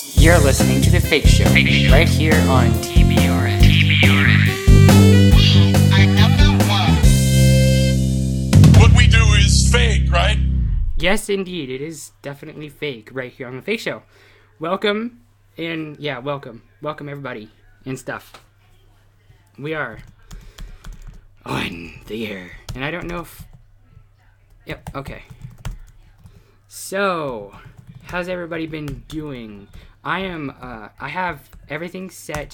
You're listening to The Fake Show, right here on TBRN. What we do is fake, right? Yes, indeed. It is definitely fake right here on The Fake Show. Welcome, and welcome. Welcome, everybody, and stuff. We are on the air. And I don't know if... Yep, okay. So, how's everybody been doing? I have everything set.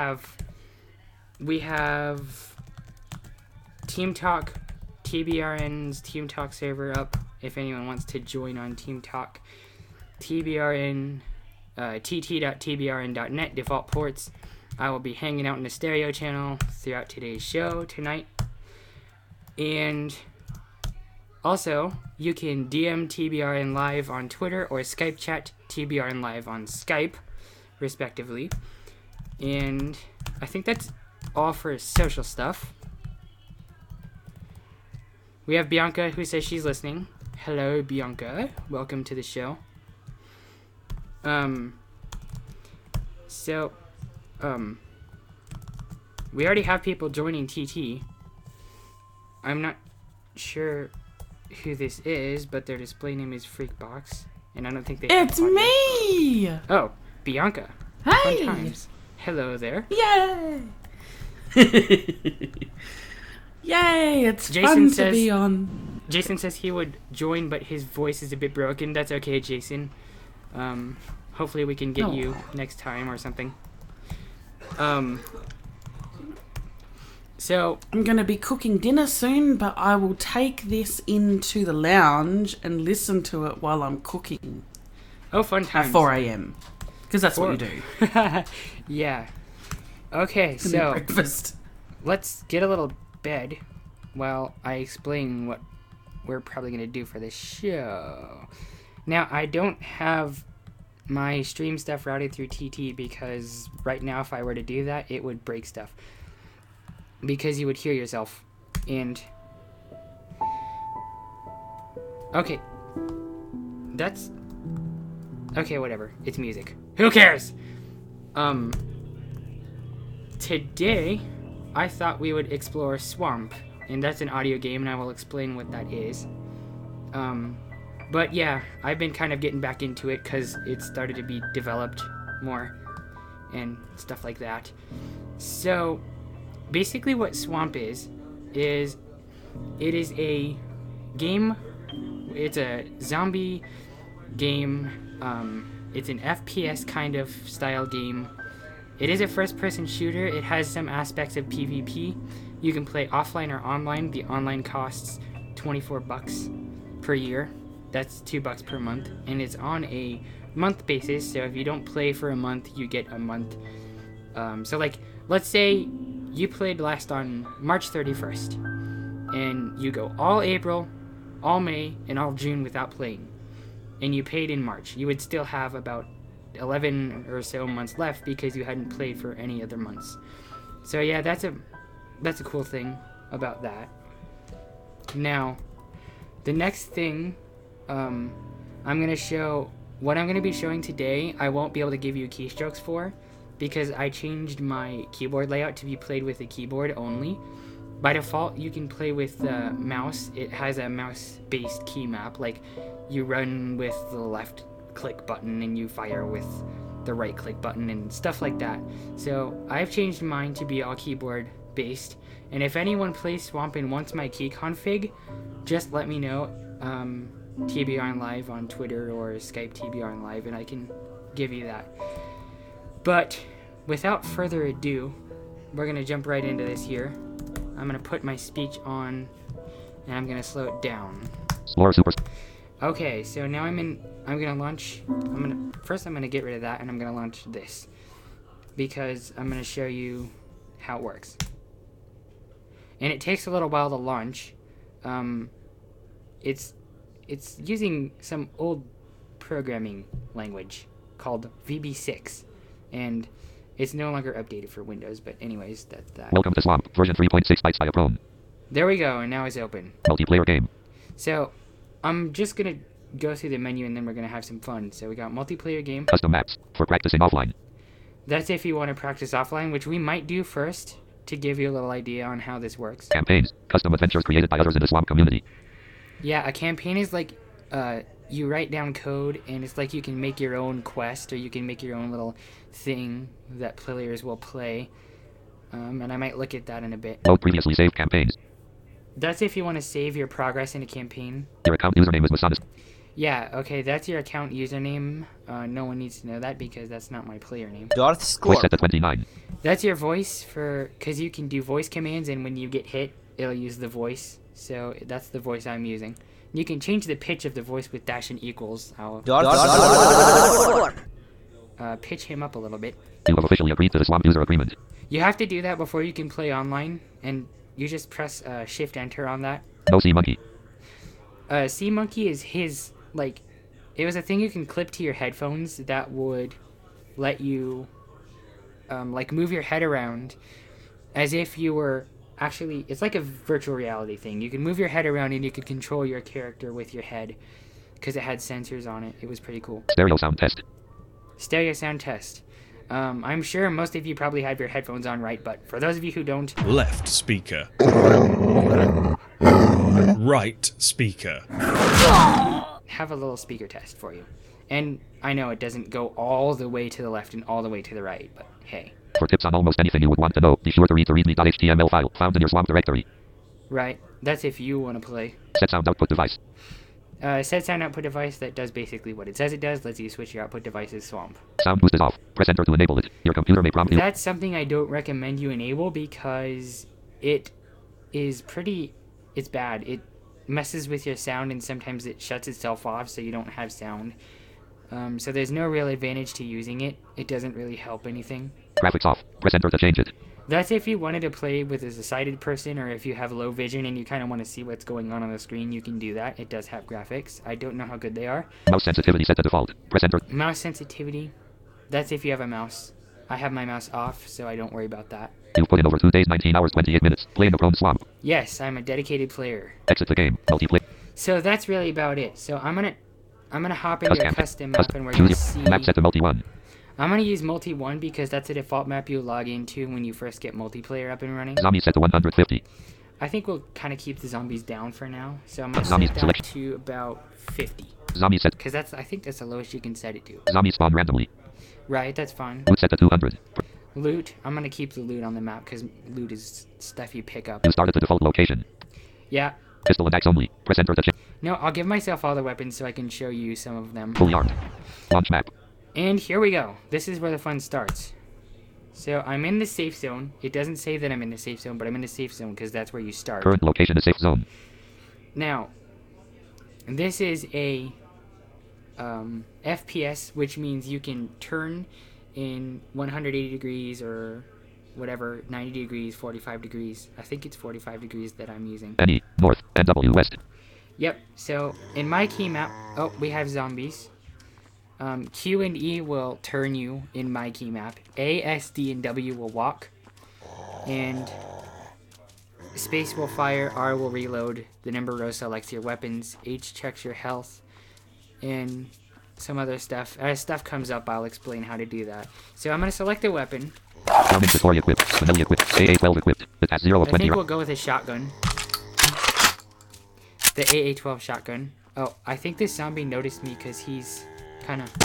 We have Team Talk, TBRN's Team Talk server up. If anyone wants to join on Team Talk, TBRN, tt.tbrn.net, default ports. I will be hanging out in the stereo channel throughout today's show tonight. And also, you can DM TBRN Live on Twitter or Skype chat TBRN Live on Skype, respectively. And I think that's all for social stuff. We have Bianca who says she's listening. Hello, Bianca. Welcome to the show. We already have people joining TT. I'm not sure who this is, but their display name is Freakbox, and I don't think they have It's audio. me! Oh, Bianca. Hey! Fun times. Hello there. Yay! Yay! It's Jason fun to says- be on. Jason says he would join, but his voice is a bit broken. That's okay, Jason. Hopefully we can get you next time or something. So, I'm going to be cooking dinner soon, but I will take this into the lounge and listen to it while I'm cooking oh, fun at times. 4 a.m. Because that's what you do. Yeah. Okay, For so breakfast. let's get a little bed while I explain what we're probably going to do for this show. Now, I don't have my stream stuff routed through TT because right now if I were to do that, it would break stuff. Because you would hear yourself. And... okay. That's... okay, whatever. It's music. Who cares? Today, I thought we would explore Swamp. And that's an audio game, and I will explain what that is. But yeah, I've been kind of getting back into it because it started to be developed more. And stuff like that. So... basically what Swamp is it is a game. It's a zombie game. It's an FPS kind of style game. It is a first-person shooter. It has some aspects of PvP. You can play offline or online. The online costs $24 per year. That's $2 per month, and it's on a month basis. So if you don't play for a month, you get a month. So like, let's say you played last on March 31st, and you go all April, all May, and all June without playing, and you paid in March. You would still have about 11 or so months left because you hadn't played for any other months. So yeah, that's a cool thing about that. Now, the next thing, I'm gonna show what I'm gonna be showing today. I won't be able to give you keystrokes for, because I changed my keyboard layout to be played with a keyboard only. By default, you can play with the mouse. It has a mouse-based key map, like you run with the left click button and you fire with the right click button and stuff like that. So I've changed mine to be all keyboard-based, and if anyone plays Swamp and wants my key config, just let me know. TBRN Live on Twitter or Skype TBRN Live, and I can give you that. But without further ado, we're going to jump right into this here. I'm going to put my speech on, and I'm going to slow it down. Okay, so now I'm going to launch, first I'm going to get rid of that, and I'm going to launch this. Because I'm going to show you how it works. And it takes a little while to launch. It's using some old programming language called VB6. And it's no longer updated for Windows, but anyways, that's that. Welcome to Swamp, version 3.6 by Chrome. There we go, and now it's open. Multiplayer game. So, I'm just gonna go through the menu and then we're going to have some fun. So we got multiplayer game. Custom maps for practicing offline. That's if you want to practice offline, which we might do first to give you a little idea on how this works. Campaigns. Custom adventures created by others in the Swamp community. Yeah, a campaign is like you write down code, and it's like you can make your own quest, or you can make your own little thing that players will play. And I might look at that in a bit. Load previously saved campaigns. That's if you want to save your progress in a campaign. Your account username is Masonist. Yeah, okay, that's your account username. No one needs to know that because that's not my player name. Darth Voice Score. set to 29. That's your voice because you can do voice commands, and when you get hit, it'll use the voice. So that's the voice I'm using. You can change the pitch of the voice with dash and equals. I'll Darth pitch him up a little bit. You have officially agreed to the Swamp user agreement. You have to do that before you can play online, and you just press Shift Enter on that. No Sea Monkey. Sea Monkey is his, like, it was a thing you can clip to your headphones that would let you, like, move your head around as if you were actually, it's like a virtual reality thing. You can move your head around and you could control your character with your head because it had sensors on it. It was pretty cool. Stereo sound test. Stereo sound test. I'm sure most of you probably have your headphones on, right? But for those of you who don't, Left speaker. Right speaker. have a little speaker test for you. And I know it doesn't go all the way to the left and all the way to the right, but hey. For tips on almost anything you would want to know, be sure to read the readme.html file found in your Swamp directory. Right, that's if you want to play. Set sound output device. Set sound output device that does basically what it says it does, lets you switch your output device's Swamp. Sound boost is off. Press enter to enable it. Your computer may prompt you. That's something I don't recommend you enable because it is it's bad. It messes with your sound and sometimes it shuts itself off so you don't have sound. So there's no real advantage to using it. It doesn't really help anything. Graphics off. Press enter to change it. That's if you wanted to play with as a sighted person, or if you have low vision and you kind of want to see what's going on the screen, you can do that. It does have graphics. I don't know how good they are. Mouse sensitivity set to default. Press enter. Mouse sensitivity. That's if you have a mouse. I have my mouse off, so I don't worry about that. You've put in over 2 days, 19 hours, 28 minutes. Playing the Chrome Swamp. Yes, I'm a dedicated player. Exit the game. Multiplayer. So that's really about it. So I'm gonna hop into a custom map and we're Choose gonna see. your map set to multi 1. I'm gonna use multi 1 because that's a default map you log into when you first get multiplayer up and running. Zombie set to 150. I think we'll kind of keep the zombies down for now. So I'm gonna Zombies set that selection. to about 50. Zombie set. Because I think that's the lowest you can set it to. Zombies spawn randomly. Right, that's fine. Loot set to 200. Loot, I'm gonna keep the loot on the map because loot is stuff you pick up. You start at the default location. Yeah. Pistol and axe only. Press enter to change. No, I'll give myself all the weapons so I can show you some of them. Fully armed. Launch map. And here we go. This is where the fun starts. So I'm in the safe zone. It doesn't say that I'm in the safe zone, but I'm in the safe zone because that's where you start. Current location is safe zone. Now, this is a FPS, which means you can turn in 180 degrees or whatever, 90 degrees, 45 degrees. I think it's 45 degrees that I'm using. NE, north, NW, west. Yep, so in my key map, oh, we have zombies. Q and E will turn you in my key map. A, S, D, and W will walk. And space will fire, R will reload, the number row selects your weapons, H checks your health, and some other stuff. As stuff comes up, I'll explain how to do that. So I'm going to select a weapon. Down inventory equipped. Vanilla equipped. AA-12 equipped. It has 0 of I 20. think we'll go with a shotgun. The AA-12 shotgun. Oh, I think this zombie noticed me because he's kind of...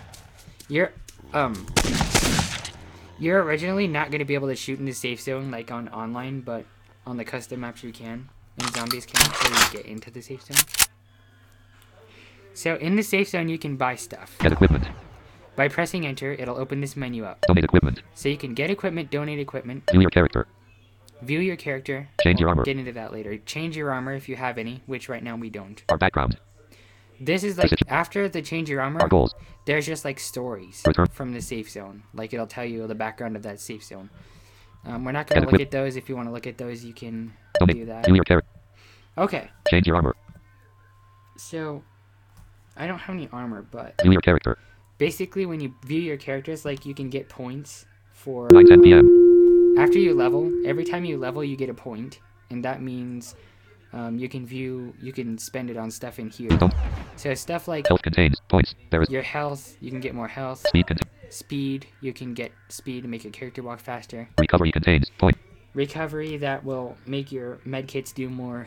You're originally not going to be able to shoot in the safe zone like on online, but on the custom maps you can. And zombies can actually get into the safe zone. So in the safe zone you can buy stuff. Get equipment. By pressing enter, it'll open this menu up. Donate equipment. So you can get equipment, donate equipment, View your character. view your character. Change your We'll armor. get into that later. Change your armor if you have any, which right now we don't. Our background. This is like, Message. after the change your armor, Our goals. there's just like stories Return. from the safe zone. Like it'll tell you the background of that safe zone. We're not Get going to look equip- at those. If you want to look at those, you can Donate. do that. View your character. Okay, Change your armor. so I don't have any armor, but View your character. basically when you view your characters, like you can get points for 9:10 p.m. after you level. Every time you level, you get a point, and that means you can spend it on stuff in here. Don't. So stuff like Health contains points. There is your health, you can get more health. speed contains. Speed, you can get speed to make your character walk faster. Recovery contains point. Recovery, that will make your medkits do more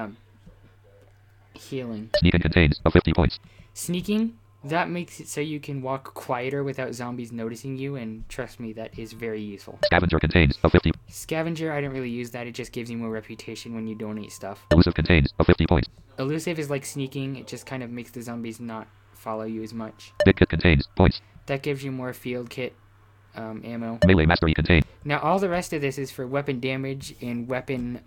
healing. Sneaking contains of 50 points. Sneaking, that makes it so you can walk quieter without zombies noticing you, and trust me, that is very useful. Scavenger contains of 50. Scavenger, I don't really use that, it just gives you more reputation when you donate stuff. Elusive contains of 50 points. Elusive is like sneaking, it just kind of makes the zombies not follow you as much. Big kit contains points. That gives you more field kit ammo. Melee mastery contains. Now all the rest of this is for weapon damage and weapon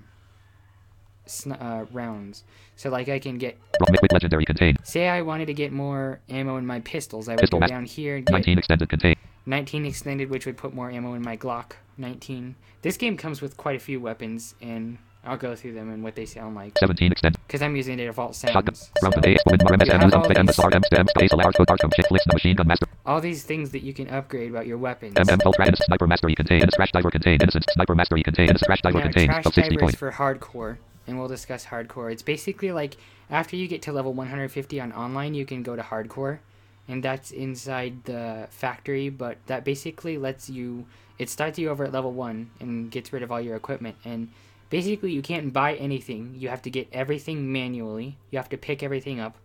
rounds. So like I can get, Mythic legendary contains. say I wanted to get more ammo in my pistols, I would Pistol go mas- down here and get 19 extended contains. 19 extended, which would put more ammo in my Glock 19. This game comes with quite a few weapons, and I'll go through them and what they sound like, 17 extended. because I'm using the default Shotgun. sounds. Round So A. Wind you MS have M all M these- SR M STEM space large code arcum shift flicks the machine gun master. all these things that you can upgrade about your weapons. Ultra Innocent Sniper Mastery contain. Innocent Crash Diver contain. Innocent Sniper Mastery contain. Innocent Crash Diver Now, contains Trash of 60 Diver is points. for hardcore, and we'll discuss hardcore. It's basically like after you get to level 150 on online, you can go to hardcore, and that's inside the factory, but that basically lets you, it starts you over at level 1 and gets rid of all your equipment, and basically you can't buy anything. You have to get everything manually. You have to pick everything up.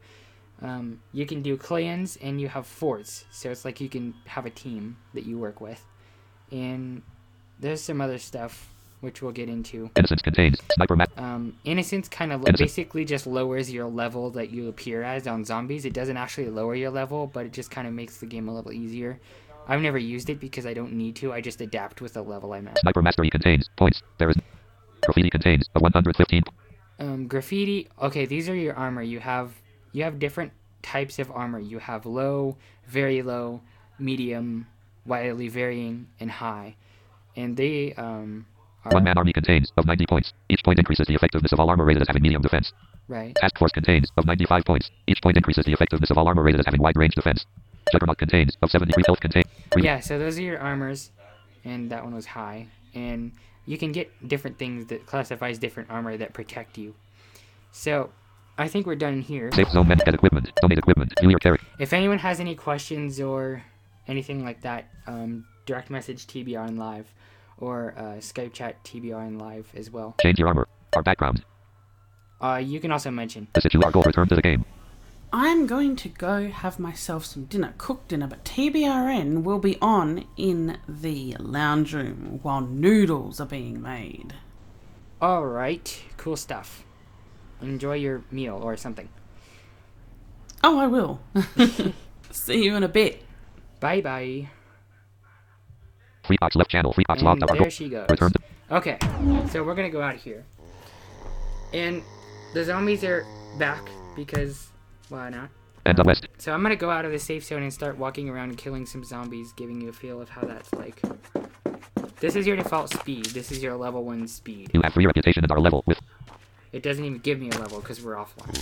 You can do clans, and you have forts, so it's like you can have a team that you work with, and there's some other stuff which we'll get into. Innocence contains Sniper Mastery. Innocence kind of Innocent. basically just lowers your level that you appear as on zombies. It doesn't actually lower your level, but it just kind of makes the game a little easier. I've never used it because I don't need to. I just adapt with the level I'm at. Sniper Mastery contains points. There is graffiti contains of 115. Graffiti. Okay, these are your armor. You have different types of armor. You have low, very low, medium, widely varying, and high. And they are One man army contains of 90 points. Each point increases the effectiveness of all armor rated as having medium defense. right. Task Force contains of 95 points. Each point increases the effectiveness of all armor rated as having wide range defense. Juggernaut contains of 73 health contains. Yeah, so those are your armors, and that one was high. And you can get different things that classifies different armor that protect you. So, I think we're done here. Safe zone men get equipment. Donate equipment. View your character. If anyone has any questions or anything like that, direct message TBR Live, or Skype chat TBR Live as well. Change your armor. Our background. You can also mention. The situ goal return to the game. I'm going to go have myself some dinner, cooked dinner, but TBRN will be on in the lounge room while noodles are being made. Alright, cool stuff. Enjoy your meal or something. Oh, I will. See you in a bit. Bye bye. Freebox left channel. Freebox And logged our there goal. she goes. Return to Okay, so we're gonna go out here. And the zombies are back because why not? and the west. So I'm gonna go out of the safe zone and start walking around and killing some zombies, giving you a feel of how that's like. This is your default speed. This is your level 1 speed. You have 3 reputation and are level with. It doesn't even give me a level because we're offline.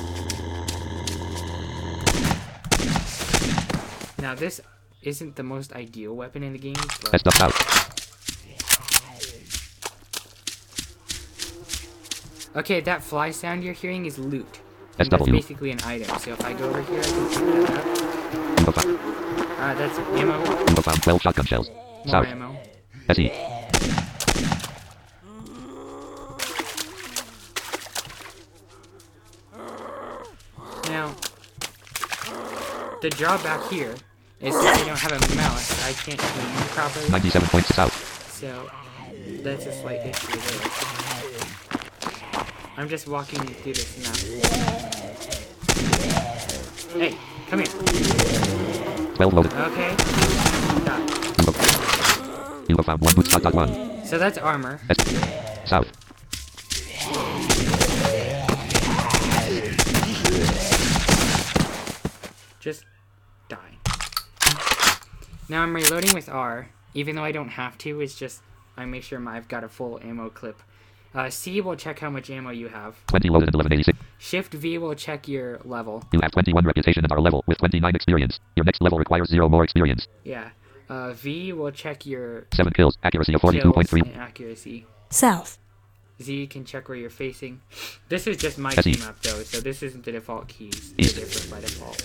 Now this isn't the most ideal weapon in the game, but S up out. okay, that fly sound you're hearing is loot. And that's SW. basically an item. So if I go over here, I can pick that up. Info found. That's ammo. Info found 12 shotgun shells. More South. ammo. SE. Now, the drawback here is that I don't have a mouse. I can't aim properly. 97 points south. So that's a slight issue there. I'm just walking through this now. Hey, come here. 12 loaded. Okay. Stop. Info found 1 bootshot. 1. So that's armor. S. South. Just die. Now I'm reloading with R, even though I don't have to. It's just I make sure I've got a full ammo clip. C will check how much ammo you have. 20 loaded and 1186. Shift V will check your level. You have 21 reputation and are level with 29 experience. Your next level requires 0 more experience. Yeah. V will check your 7 kills. Accuracy of kills 42.3. and accuracy. South. Z can check where you're facing. This is just my SE. key map though, so this isn't the default keys. They're East. different by default.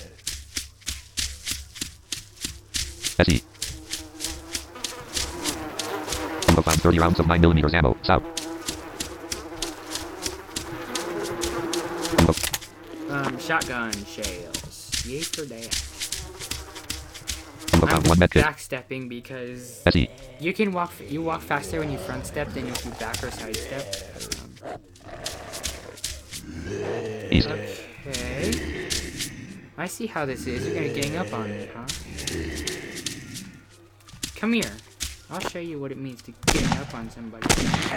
SE. Bravo found 30 rounds of 9mm ammo. South. Bravo. Shotgun shells. Yay for that. Bravo I'm found 1 medkit. backstepping because SE. you can walk faster when you front step than if you back or side step. East. Okay. I see how this is. You're gonna gang up on me, huh? Come here. I'll show you what it means to gang up on somebody.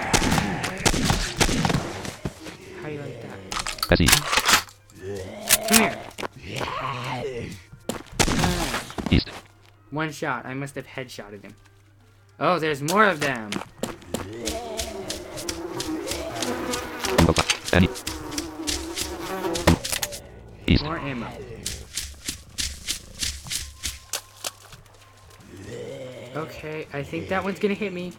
How do you like that? SE. Come here. East. One shot. I must have headshotted him. Oh, there's more of them. Bravo found. Any. East. More ammo. Okay, I think that one's gonna hit me.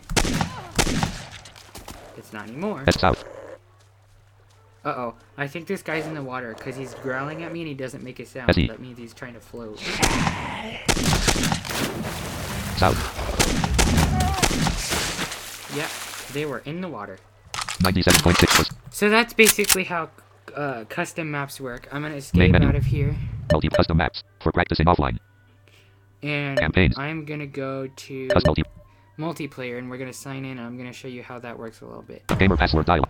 It's not anymore. Head south. Uh-oh. I think this guy's in the water because he's growling at me and he doesn't make a sound. SE. That means he's trying to float. South. Yep, they were in the water. 97.6%. So that's basically how custom maps work. I'm gonna escape Main menu. out of here. Multi-custom maps. For practicing offline. And Campaigns. I'm gonna go to Custom multiplayer and we're gonna sign in and I'm gonna show you how that works a little bit. gamer password dialog.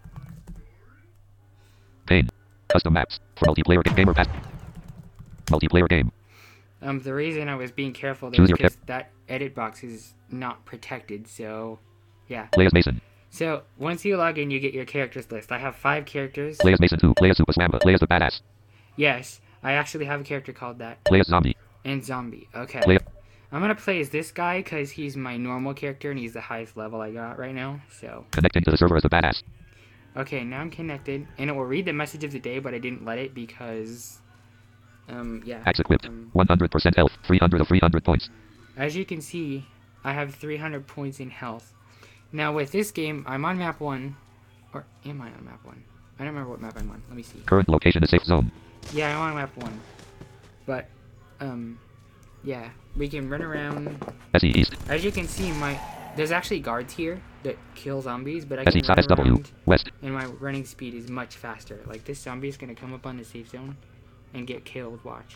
Pane. Custom maps. For multiplayer gamer pass. Multiplayer game. The reason I was being careful there Choose is your because that edit box is not protected, so yeah. Play as Mason. So once you log in, you get your characters list. I have 5 characters. Play as Mason 2. Play as Super Swamba. Play as the badass. Yes, I actually have a character called that. Play as zombie. And zombie. Okay. Play. I'm gonna play as this guy because he's my normal character and he's the highest level I got right now. So Connecting to the server as the badass. okay, now I'm connected, and it will read the message of the day, but I didn't let it because yeah. Axe equipped. 100% health. 300 of 300 points. As you can see, I have 300 points in health. Now with this game, I'm on map 1, or am I on map 1? I don't remember what map I'm on. Let me see. Current location is safe zone. Yeah, I'm on map 1. But, yeah, we can run around. SE East. As you can see, there's actually guards here that kill zombies, but I can SE run SW. around, West. and my running speed is much faster. Like, this zombie is gonna come up on the safe zone and get killed. Watch.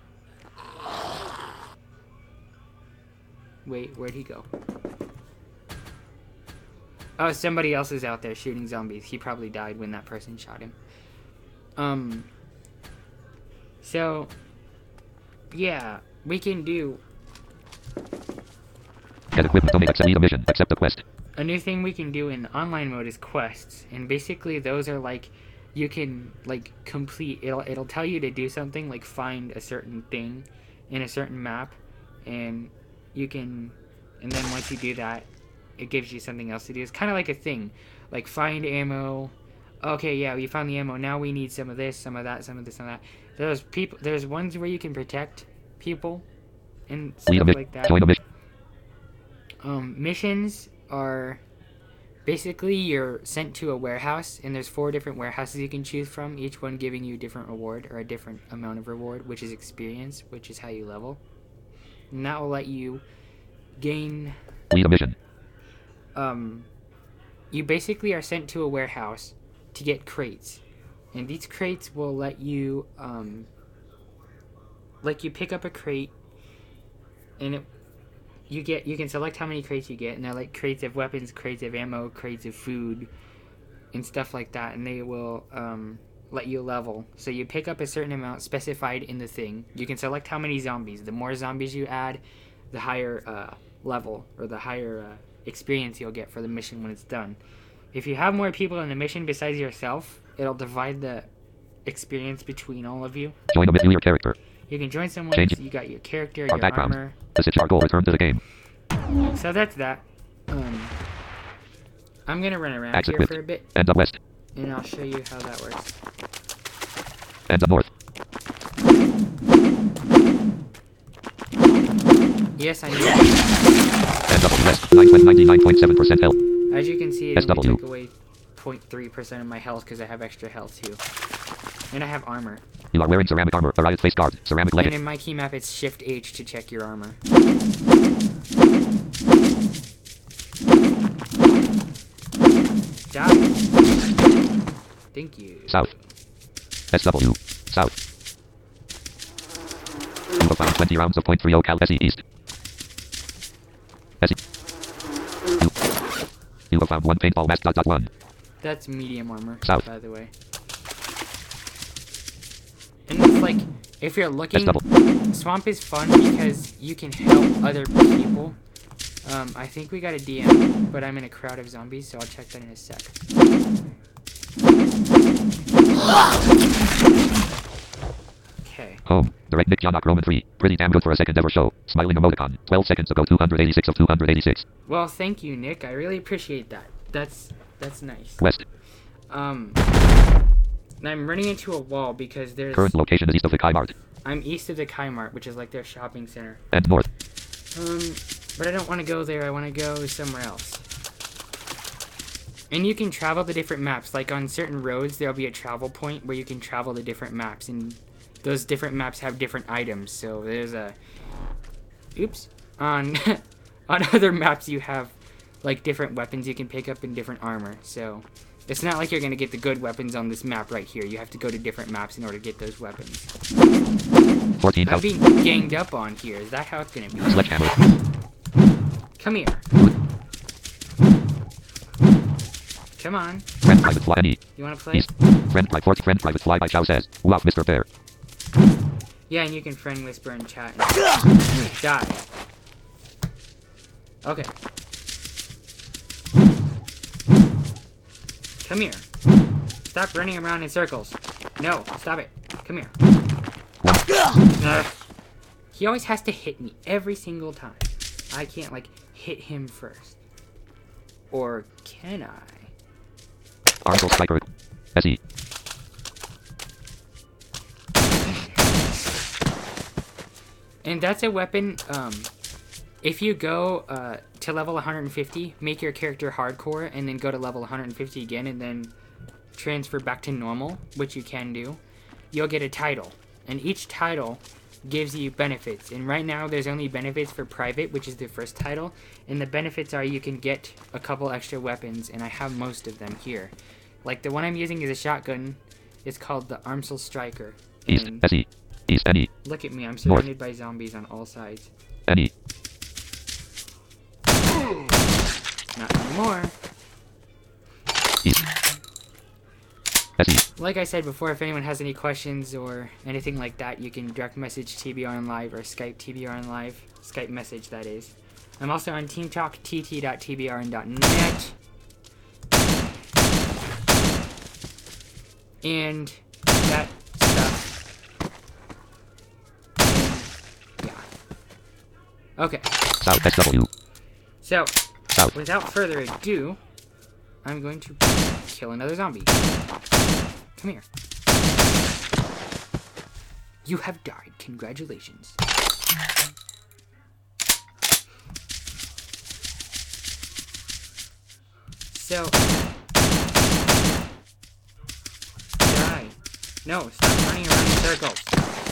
Wait, where'd he go? Oh, somebody else is out there shooting zombies. He probably died when that person shot him. So, yeah, we can do... Get equipment. Don't accept the mission. Accept the quest. A new thing we can do in online mode is quests, and basically those are like, you can like complete, it'll tell you to do something, like find a certain thing in a certain map, and you can, and then once you do that, it gives you something else to do. It's kind of like a thing, like find ammo. Okay, yeah, we found the ammo. Now we need some of this, some of that, some of this, some of that. There's ones where you can protect people and stuff like that. Join a mission. Missions are basically you're sent to a warehouse, and there's 4 different warehouses you can choose from, each one giving you a different reward or a different amount of reward, which is experience, which is how you level. And that will let you gain... Lead a mission. You basically are sent to a warehouse to get crates, and these crates will let you, like you pick up a crate, and you can select how many crates you get, and they're like crates of weapons, crates of ammo, crates of food, and stuff like that, and they will let you level. So you pick up a certain amount specified in the thing. You can select how many zombies. The more zombies you add, the higher level, or the higher experience you'll get for the mission when it's done. If you have more people in the mission besides yourself, it'll divide the experience between all of you. Join a mission. Your character. You can join someone, Change so you got your character, our your background. armor. This is our goal. Return to the game. So that's that. I'm gonna run around Axe here equipped. for a bit, Ends up west. and I'll show you how that works. Ends up north. Yes, I know. Ends up west. 99.7% health. As you can see, it only SW. took away 0.3% of my health because I have extra health too. And I have armor. You are wearing ceramic armor, a riot face guard, ceramic And legged. in my key map, it's Shift H to check your armor. Die. Thank you. South. SW. South. You have found 20 rounds of .30 cal SE East. SE. You have found one paintball mask .1. That's medium armor, South. by the way. And it's like, if you're looking, SW. Swamp is fun because you can help other people. I think we got a DM, but I'm in a crowd of zombies, so I'll check that in a sec. Okay. Home. Direct Nick Yannock Roman 3. Pretty damn good for a second ever show. Smiling emoticon. 12 seconds ago 286 of 286. Well, thank you, Nick. I really appreciate that. That's nice. West. And I'm running into a wall because there's... Current location is east of the Kai Mart. I'm east of the Kymart, which is like their shopping center. And north. But I don't want to go there. I want to go somewhere else. And you can travel the different maps. Like on certain roads, there'll be a travel point where you can travel the different maps. And those different maps have different items. So there's a... Oops. On other maps, you have like different weapons you can pick up in different armor. So it's not like you're going to get the good weapons on this map right here. You have to go to different maps in order to get those weapons. 14 I'm health. being ganged up on here. Is that how it's going to be? Sledgehammer. Come here. Come on. Friend Private Fly NE. You want to play? East. Friend Private Fly by Chow says. Wow, Mr. Bear. Yeah, and you can friend whisper and chat and die. Okay. Come here. Stop running around in circles. No, stop it. Come here. Ugh. He always has to hit me every single time. I can't, like, hit him first. Or can I? Arsenal Striker. SE. And that's a weapon, if you go to level 150, make your character hardcore, and then go to level 150 again, and then transfer back to normal, which you can do, you'll get a title. And each title gives you benefits. And right now, there's only benefits for Private, which is the first title. And the benefits are you can get a couple extra weapons, and I have most of them here. Like, the one I'm using is a shotgun. It's called the Armsel Striker. East. And SE. East NE. look at me, I'm surrounded by zombies on all sides. NE. Not anymore. East. SE. Like I said before, if anyone has any questions or anything like that, you can direct message TBR on Live or Skype TBR on Live. Skype message, that is. I'm also on TeamTalk, tt.tbr.net. And that stuff. And, yeah. Okay. South SW. So, South. without further ado, I'm going to kill another zombie. Come here. You have died. Congratulations. So, die. No, stop running around in circles.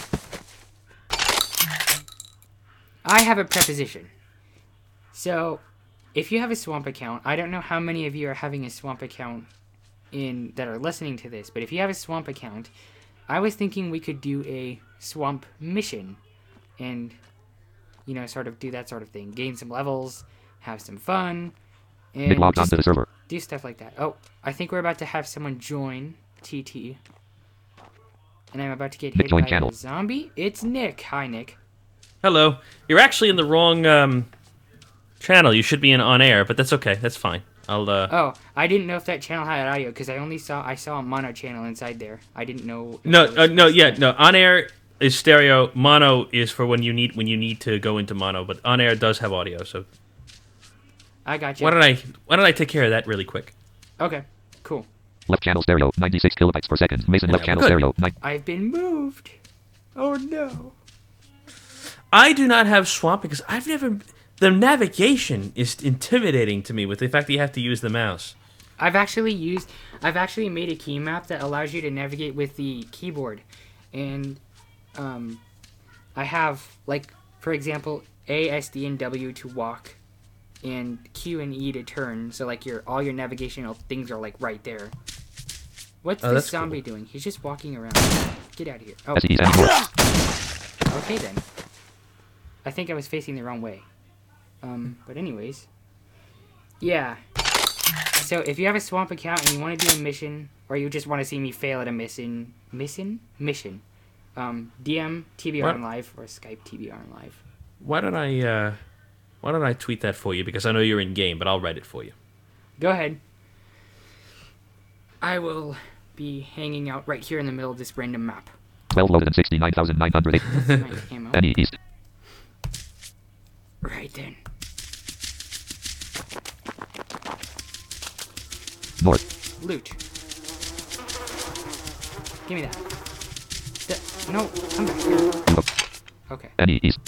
I have a preposition. So, if you have a Swamp account, I don't know how many of you are having a Swamp account that are listening to this, but if you have a Swamp account, I was thinking we could do a Swamp mission and, you know, sort of do that sort of thing. Gain some levels, have some fun, and Nick logged just onto the server. do stuff like that. Oh, I think we're about to have someone join TT. And I'm about to get Nick hit joined by channel. a zombie. It's Nick. Hi, Nick. Hello. You're actually in the wrong channel. You should be in on air, but that's okay. That's fine. I'll Oh, I didn't know if that channel had audio because I saw a mono channel inside there. I didn't know. if No, it was no, yeah, stereo. no. On air is stereo. Mono is for when you need to go into mono, but on air does have audio. So I got you. why don't I take care of that really quick? Okay, cool. Left channel stereo. 96 kilobytes per second. Mason left Yeah, channel good. stereo. I've been moved. Oh no. I do not have Swamp because The navigation is intimidating to me with the fact that you have to use the mouse. I've actually made a key map that allows you to navigate with the keyboard, and I have, like, for example, A, S, D, and W to walk, and Q and E to turn. So like all your navigational things are like right there. What's this zombie doing? He's just walking around. Get out of here. Oh. Okay then. I think I was facing the wrong way. But anyways. Yeah. So if you have a Swamp account and you want to do a mission, or you just want to see me fail at a mission, DM TBR on Live or Skype TBR on Live. Why don't I tweet that for you? Because I know you're in game, but I'll write it for you. Go ahead. I will be hanging out right here in the middle of this random map. 12 loaded and 69,908. My ammo. Any east. Right then. North. Loot. Give me that. No, come back here. Okay. Any east.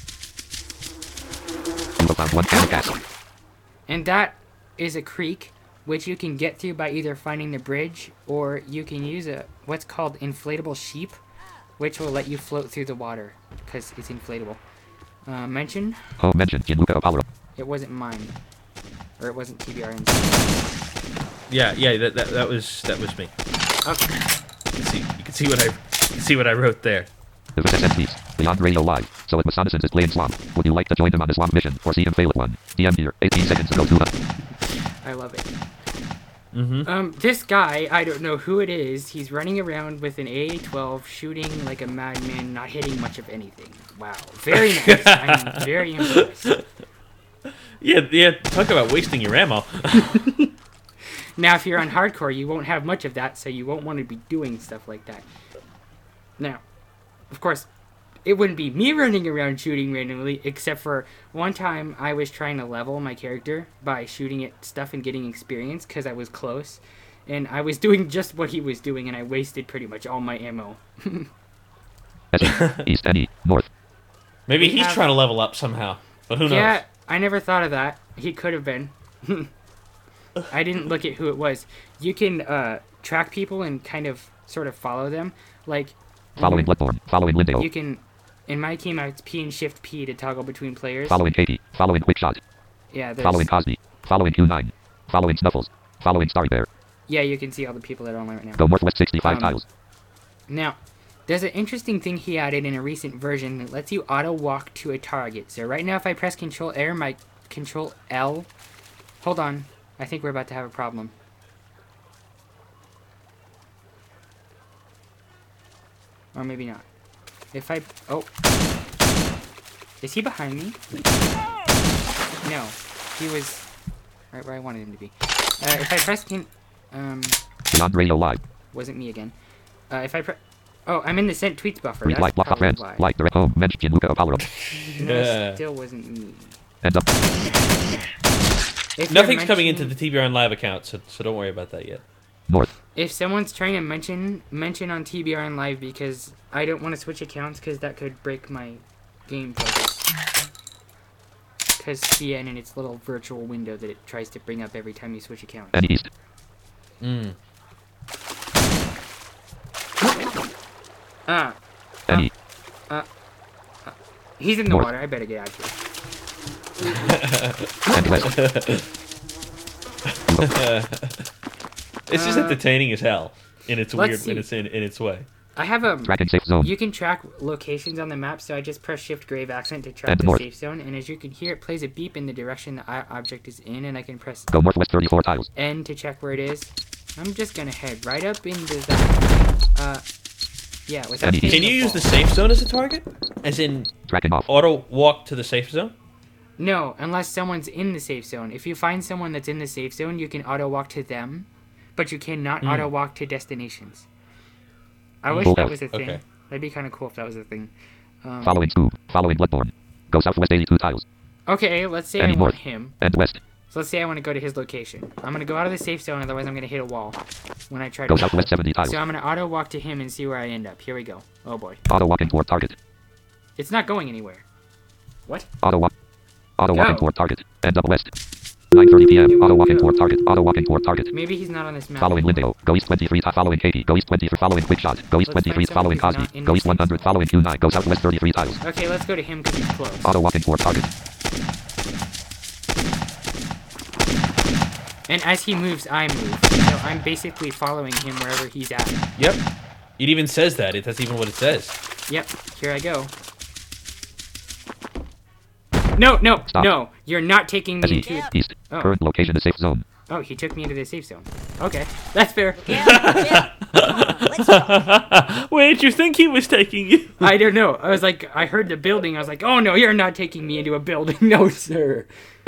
You found one can of gas. And that is a creek, which you can get through by either finding the bridge, or you can use what's called inflatable sheep, which will let you float through the water, because it's inflatable. Mention? Oh, mention Gianluca Apollo. It wasn't mine. Or it wasn't TBRN's. Yeah, that was me. Okay. You can see what I wrote there. It was SMPs, Beyond Radio Live, so it was Sonnesons is playing Swamp. Would you like to join him on the Swamp mission, or see him fail at one? DM here, 18 seconds ago to I love it. This guy, I don't know who it is, he's running around with an AA-12, shooting like a madman, not hitting much of anything. Wow. Very nice. I'm very impressed. Yeah, talk about wasting your ammo. Now, if you're on hardcore, you won't have much of that, so you won't want to be doing stuff like that. Now, of course, it wouldn't be me running around shooting randomly, except for one time I was trying to level my character by shooting at stuff and getting experience because I was close. And I was doing just what he was doing, and I wasted pretty much all my ammo. East, any, north. Maybe he's trying to level up somehow, but who knows? Yeah, I never thought of that. He could have been. I didn't look at who it was. You can track people and kind of sort of follow them. Like, following Bloodborne, following Lindale. You can, in my team, it's P and Shift P to toggle between players. Following Katie, following Quickshot. Yeah, there's... Following Cosby, following Q9, following Snuffles, following Starry Bear. Yeah, you can see all the people that are online right now. Go northwest 65 tiles. Now, there's an interesting thing he added in a recent version that lets you auto walk to a target. So right now, if I press Control Air, my Control L. Hold on, I think we're about to have a problem. Or maybe not. If I... Oh. Is he behind me? No. He was right where I wanted him to be. If I press... Beyond Radio Live. Wasn't me again. If I press... Oh, I'm in the sent tweets buffer. Read like block off friends. Why. Like direct home. Mention Gianluca Apollo. No, it still wasn't me. Ends up. Nothing's coming into the TBR Live account, so don't worry about that yet. North. If someone's trying to mention on TBR Live, because I don't want to switch accounts because that could break my game focus. Because CN and its little virtual window that it tries to bring up every time you switch accounts. And east. Any. He's in the North. water. I better get out of here. And west. It's just entertaining as hell in its weird, see. in its way. I have a... Tracking safe zone. You can track locations on the map, so I just press Shift Grave Accent to track And the north. safe zone, and as you can hear, it plays a beep in the direction the object is in, and I can press Go northwest 34 tiles. N to check where it is. I'm just gonna head right up into that. Yeah, without Can hitting Can you the use ball. the safe zone as a target? As in Tracking off. auto walk to the safe zone? No, unless someone's in the safe zone. If you find someone that's in the safe zone, you can auto walk to them, but you cannot auto walk to destinations. I wish that was a thing. Okay. That'd be kind of cool if that was a thing. Following Scoob. Following Bloodborne. Go southwest 82 tiles. Okay, let's say Any I north. want him. And west. So let's say I want to go to his location. I'm gonna go out of the safe zone, otherwise I'm gonna hit a wall when I try Go to. southwest 70 tiles. So I'm gonna auto walk to him and see where I end up. Here we go. Oh boy, Auto walking toward target. it's not going anywhere. What? Auto walking Go. toward target. End up west. 9:30 p.m. Auto walking toward target. Auto walking toward target. Maybe he's not on this map. Following Lindale. Go east 23. Following Katie. Go east 23. Following Quickshot. Go east Let's 23. find Following someone who's Cosby. not in Go the east safe 100. Following Q9. Go southwest 33 tiles. Okay, let's go to him because he's close. Auto walking toward target. And as he moves, I move. So I'm basically following him wherever he's at. Yep. It even says that. That's even what it says. Yep, here I go. No, no, Stop. no. You're not taking me SE. into... East. Oh. Current location is safe zone. Oh, he took me into the safe zone. Okay, that's fair. Yeah. Let's go. Wait, you think he was taking you? I don't know. I was like, I heard the building. I was like, oh no, you're not taking me into a building. No, sir.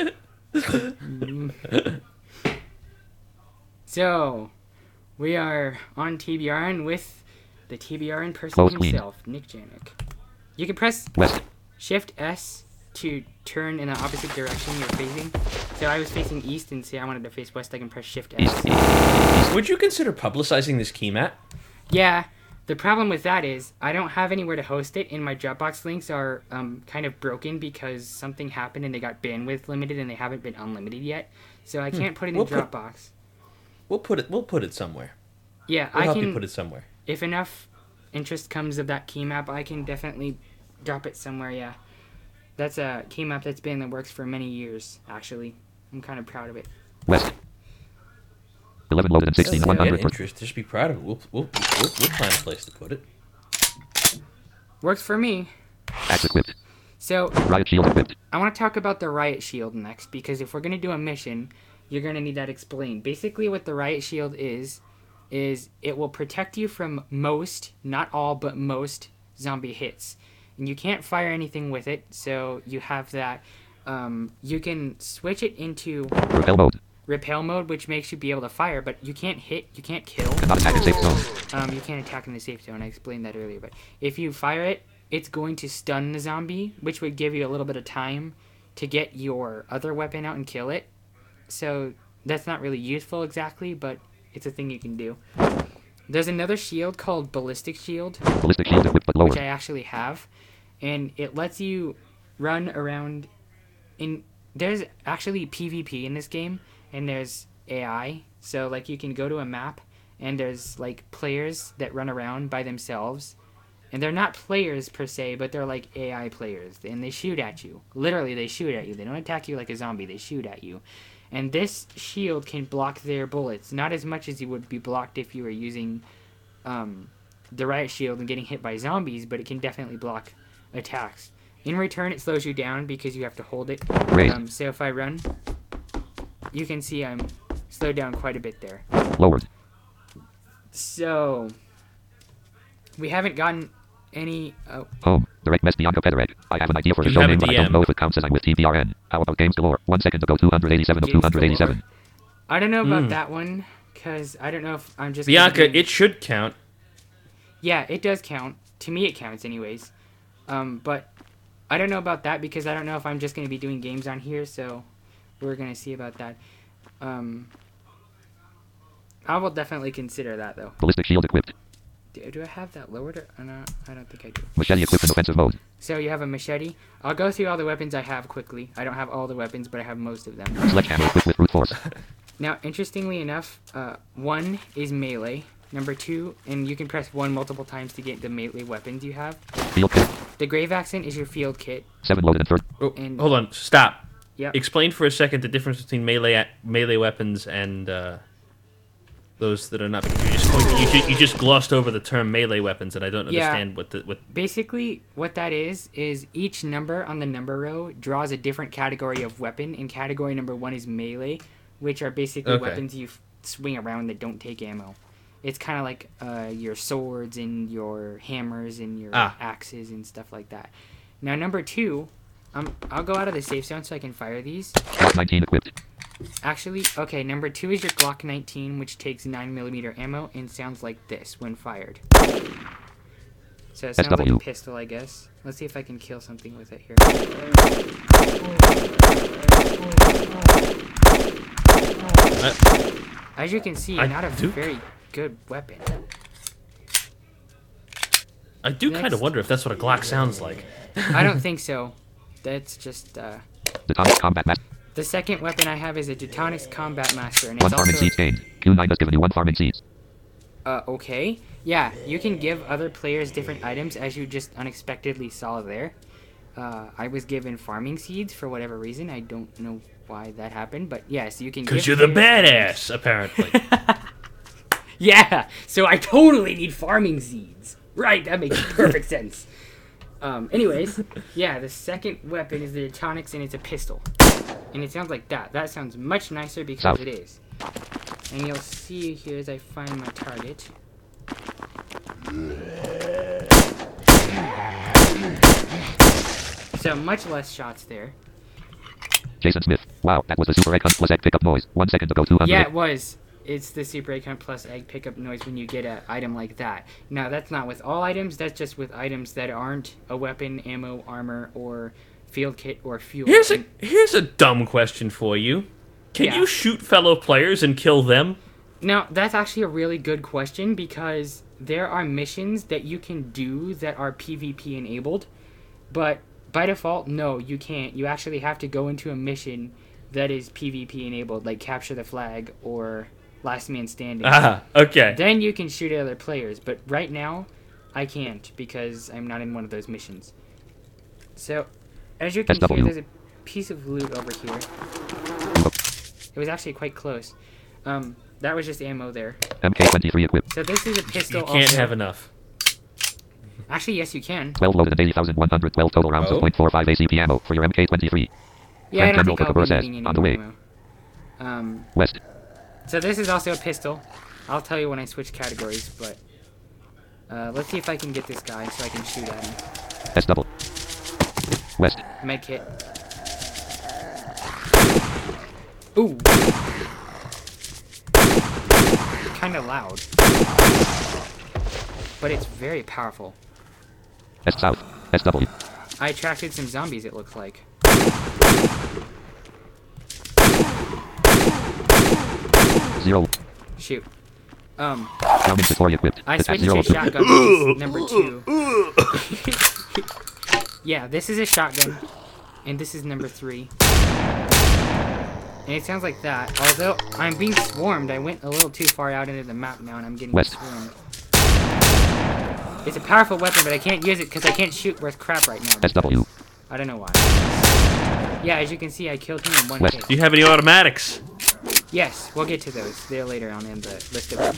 So, we are on TBRN with the TBRN person Close lead. himself, Nick Janik. You can press West. Shift S to turn in the opposite direction you're facing. So I was facing east, and say I wanted to face west, I can press Shift S. East. Would you consider publicizing this key map? Yeah, the problem with that is I don't have anywhere to host it, and my Dropbox links are kind of broken because something happened and they got bandwidth limited and they haven't been unlimited yet. So I can't put it in We'll put- Dropbox. We'll put it somewhere. Yeah, We'll I help can. you put it somewhere. If enough interest comes of that key map, I can definitely drop it somewhere. Yeah, that's a key map that's been in the works for many years. Actually, I'm kind of proud of it. West. 11 loaded and 16. Get 100. interest. Just be proud of it. We'll find a place to put it. Works for me. Axe equipped. So Riot shield equipped. I want to talk about the Riot Shield next, because if we're going to do a mission, you're going to need that explained. Basically, what the Riot Shield is it will protect you from most, not all, but most zombie hits. And you can't fire anything with it, so you have that. You can switch it into Repel mode. repel mode, which makes you be able to fire, but you can't hit, you can't kill. Cannot attack in safe zone. You can't attack in the safe zone. I explained that earlier. But if you fire it, it's going to stun the zombie, which would give you a little bit of time to get your other weapon out and kill it. So that's not really useful exactly, but it's a thing you can do. There's another shield called Ballistic Shield, Ballistic shield equipped but lower. which I actually have, and it lets you run around in... There's actually PvP in this game, and there's AI. So, like, you can go to a map, and there's, like, players that run around by themselves. And they're not players, per se, but they're, like, AI players. And they shoot at you. Literally, they shoot at you. They don't attack you like a zombie. They shoot at you. And this shield can block their bullets. Not as much as you would be blocked if you were using the Riot Shield and getting hit by zombies, but it can definitely block attacks. In return, it slows you down because you have to hold it. Raised. So if I run, you can see I'm slowed down quite a bit there. Lowered. So, we haven't gotten any... Oh, Home. Direct mess Bianca Pederek. I have an idea for a You show have a name, but I don't DM. know if it counts as I'm with TBRN. How about Games Galore? 1 second to go 287 of Games 287. I don't know about that one, because I don't know if I'm just... Bianca, it should count. Yeah, it does count. To me, it counts anyways. But I don't know about that because I don't know if I'm just going to be doing games on here, so we're going to see about that. I will definitely consider that, though. Ballistic shield equipped. Do I have that lowered? Or no, I don't think I do. Machete equipped in offensive mode. So you have a machete. I'll go through all the weapons I have quickly. I don't have all the weapons, but I have most of them. Sledgehammer equipped with brute force. Now, interestingly enough, 1 is melee. Number 2, and you can press 1 multiple times to get the melee weapons you have. Field kit. The Grave Accent is your field kit. 7 loaded and third. Oh, And- hold on, stop. Yep. Explain for a second the difference between melee weapons and those that are not. Because you just glossed over the term melee weapons, and I don't Yeah. understand what. Basically, what that is each number on the number row draws a different category of weapon, and category number 1 is melee, which are basically Okay. weapons you swing around that don't take ammo. It's kind of like your swords and your hammers and your axes and stuff like that. Now, number 2, I'll go out of the safe zone so I can fire these. Glock 19 equipped. Actually, okay, number 2 is your Glock 19, which takes 9mm ammo and sounds like this when fired. So it sounds like a SW. pistol, I guess. Let's see if I can kill something with it here. As you can see, I not a do- very good weapon. I do kind Next. of wonder if that's what a Glock sounds like. I don't think so. That's just, Detonic combat mask. The second weapon I have is a Teutonics Combat Master, and it's One farming also seeds gained. Q9 has given you 1 farming seeds. okay. Yeah, you can give other players different items, as you just unexpectedly saw there. I was given farming seeds for whatever reason. I don't know why that happened, but yes, you can. Because give you're the players- badass, apparently. Yeah, so I totally need farming seeds. Right, that makes perfect sense. Anyways, yeah, the second weapon is the Teutonics, and it's a pistol. And it sounds like that. That sounds much nicer because South. it is. And you'll see here as I find my target. So much less shots there. Jason Smith. Wow, that was the Super Egg Hunt plus egg pickup noise. 1 second ago, 200. Yeah, it was. It's the Super Egg Hunt plus egg pickup noise when you get an item like that. Now, that's not with all items. That's just with items that aren't a weapon, ammo, armor, or field kit, or fuel. Here's a dumb question for you. Can Yeah. you shoot fellow players and kill them? Now, that's actually a really good question because there are missions that you can do that are PvP enabled, but by default, no, you can't. You actually have to go into a mission that is PvP enabled, like Capture the Flag or Last Man Standing. Ah, okay. Then you can shoot at other players, but right now, I can't because I'm not in one of those missions. So, as you can SW. hear, there's a piece of loot over here. It was actually quite close. That was just ammo there. MK23 equipped. So this is a pistol. You can't also. have enough. Actually, yes, you can. 12 loaded and 80,112 total rounds Oh. of .45 ACP ammo for your MK23. Yeah, I don't General think I'll Kookaburra be says, needing any on the more way. ammo. West. So this is also a pistol. I'll tell you when I switch categories, but let's see if I can get this guy so I can shoot at him. SW. West. Medkit. Ooh. Kind of loud, but it's very powerful. S South. SW. I attracted some zombies, it looks like. 0. Shoot. Rounding Satori equipped. I Attack switched 0 to of 2. shotgun, which is number 2. Yeah, this is a shotgun, and this is number 3. And it sounds like that. Although I'm being swarmed, I went a little too far out into the map now, and I'm getting West. swarmed. It's a powerful weapon, but I can't use it because I can't shoot worth crap right now. SW. I don't know why. Yeah, as you can see, I killed him in one West. hit. Do you have any automatics? Yes, we'll get to those. They're later on in the list of them.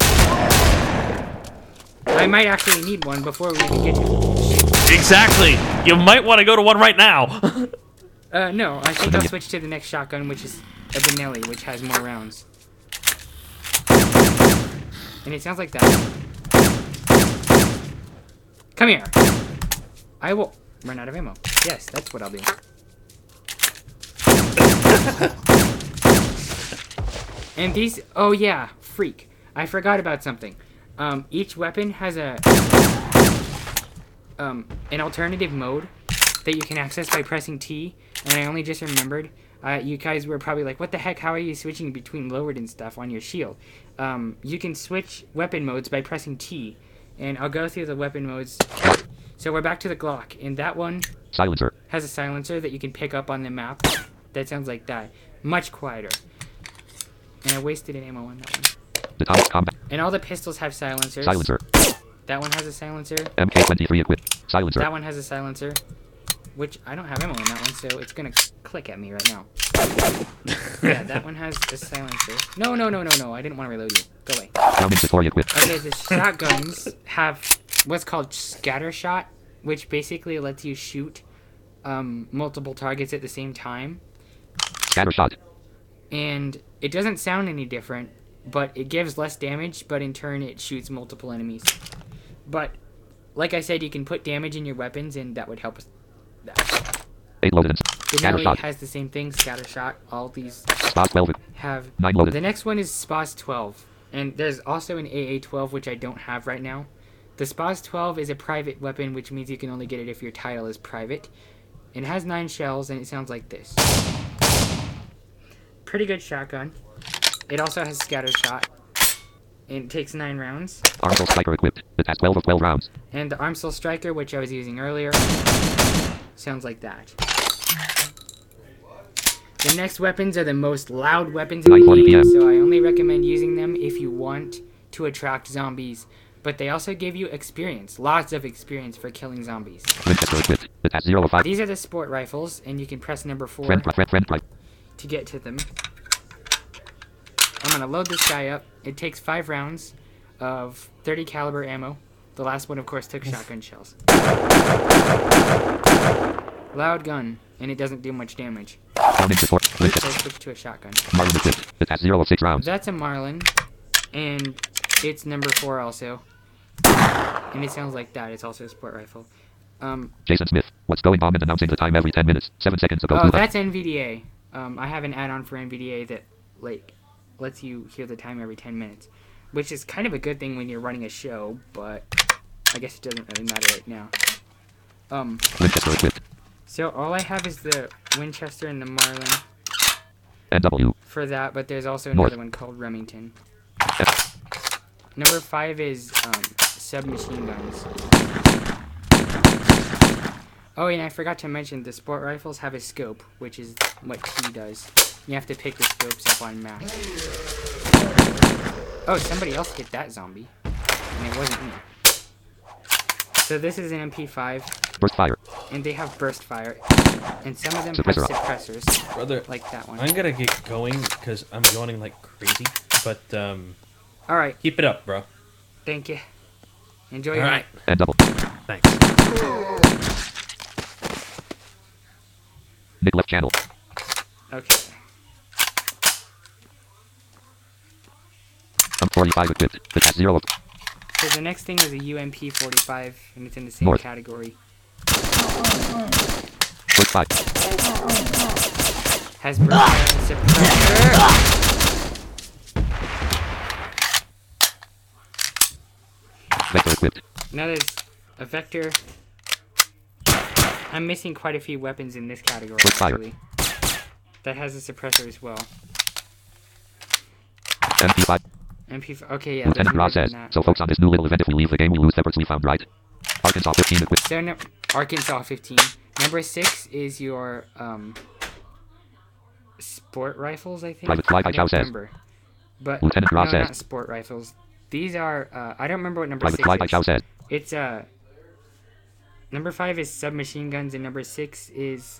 I might actually need one before we even get to Exactly. You might want to go to one right now. no, I think I'll switch to the next shotgun, which is a Benelli, which has more rounds. And it sounds like that. Come here. I will run out of ammo. Yes, that's what I'll do. And these, oh yeah, freak. I forgot about something. Each weapon has a an alternative mode that you can access by pressing T, and I only just remembered. You guys were probably like, what the heck, how are you switching between lowered and stuff on your shield? You can switch weapon modes by pressing T, and I'll go through the weapon modes. So we're back to the Glock, and that one Silencer. has a silencer that you can pick up on the map. That sounds like that. Much quieter. And I wasted an ammo on that one. Atomic combat. And all the pistols have silencers. Silencer. That one has a silencer. MK23 equipped. Silencer. That one has a silencer. Which, I don't have ammo on that one, so it's gonna click at me right now. Yeah, that one has a silencer. No, I didn't want to reload you. Go away. Rounding Satori equipped. Okay, the shotguns have what's called scatter shot, which basically lets you shoot multiple targets at the same time. Scatter shot. And it doesn't sound any different, but it gives less damage, but in turn it shoots multiple enemies. But, like I said, you can put damage in your weapons, and that would help us. 8 loaded and The scatter Nelly shot. has the same thing, scatter shot. All these Spas 12. have. 9 loaded. The next one is Spas 12, and there's also an AA 12, which I don't have right now. The Spas 12 is a private weapon, which means you can only get it if your title is private. It has 9 shells, and it sounds like this. Pretty good shotgun. It also has scatter shot. It takes 9 rounds. Armsel Striker equipped. It has 12 of 12 rounds. And the Armsel Striker, which I was using earlier, sounds like that. The next weapons are the most loud weapons in 9:40 the game, PM. so I only recommend using them if you want to attract zombies. But they also give you experience, lots of experience for killing zombies. Winchester equipped. It has 0 These are the sport rifles, and you can press number 4 Friend right. to get to them. I'm gonna load this guy up. It takes 5 rounds of 30 caliber ammo. The last one, of course, took shotgun shells. Loud gun, and it doesn't do much damage. Warning support. So Winchester. switch to a shotgun. Marlin equipped. It has 0 of 6 rounds. That's a Marlin, and it's number 4 also. And it sounds like that. It's also a sport rifle. Jason Smith. What's going on and announcing the time every 10 minutes. 7 seconds ago. Oh, 2 that's NVDA. I have an add-on for NVDA that lets you hear the time every 10 minutes, which is kind of a good thing when you're running a show, but I guess it doesn't really matter right now. Winchester equipped. So all I have is the Winchester and the Marlin NW. for that, but there's also North. another one called Remington. F. Number 5 is submachine guns. Oh, and I forgot to mention the sport rifles have a scope, which is what T does. You have to pick the scopes up on map. Oh, somebody else hit that zombie, and it wasn't me. So this is an MP5, Burst fire. and they have burst fire, and some of them Suppressor. have suppressors, Brother, like that one. I'm gonna get going because I'm yawning like crazy. But All right, keep it up, bro. thank you. Enjoy All your right. night. NW. Thanks. Nick left channel. Okay. 45 equipped. It has 0 of... So the next thing is a UMP45, and it's in the same North. category. Burst fire. Has burst fire and suppressor. Vector equipped. Now there's a Vector. I'm missing quite a few weapons in this category, Burst fire. actually. That has a suppressor as well. MP5. MP5. Okay, yeah. Lieutenant there's more Ross says, than that. so folks on this new little event, if we leave the game, we lose efforts we found, right? Arkansas 15 equipped. So Arkansas 15. Number 6 is your sport rifles, I think. Private Fly by I Chow don't says. remember. But Lieutenant Ross no, says. not sport rifles. These are I don't remember what number Private 6 Fly by is. Chow says. It's number 5 is submachine guns, and number 6 is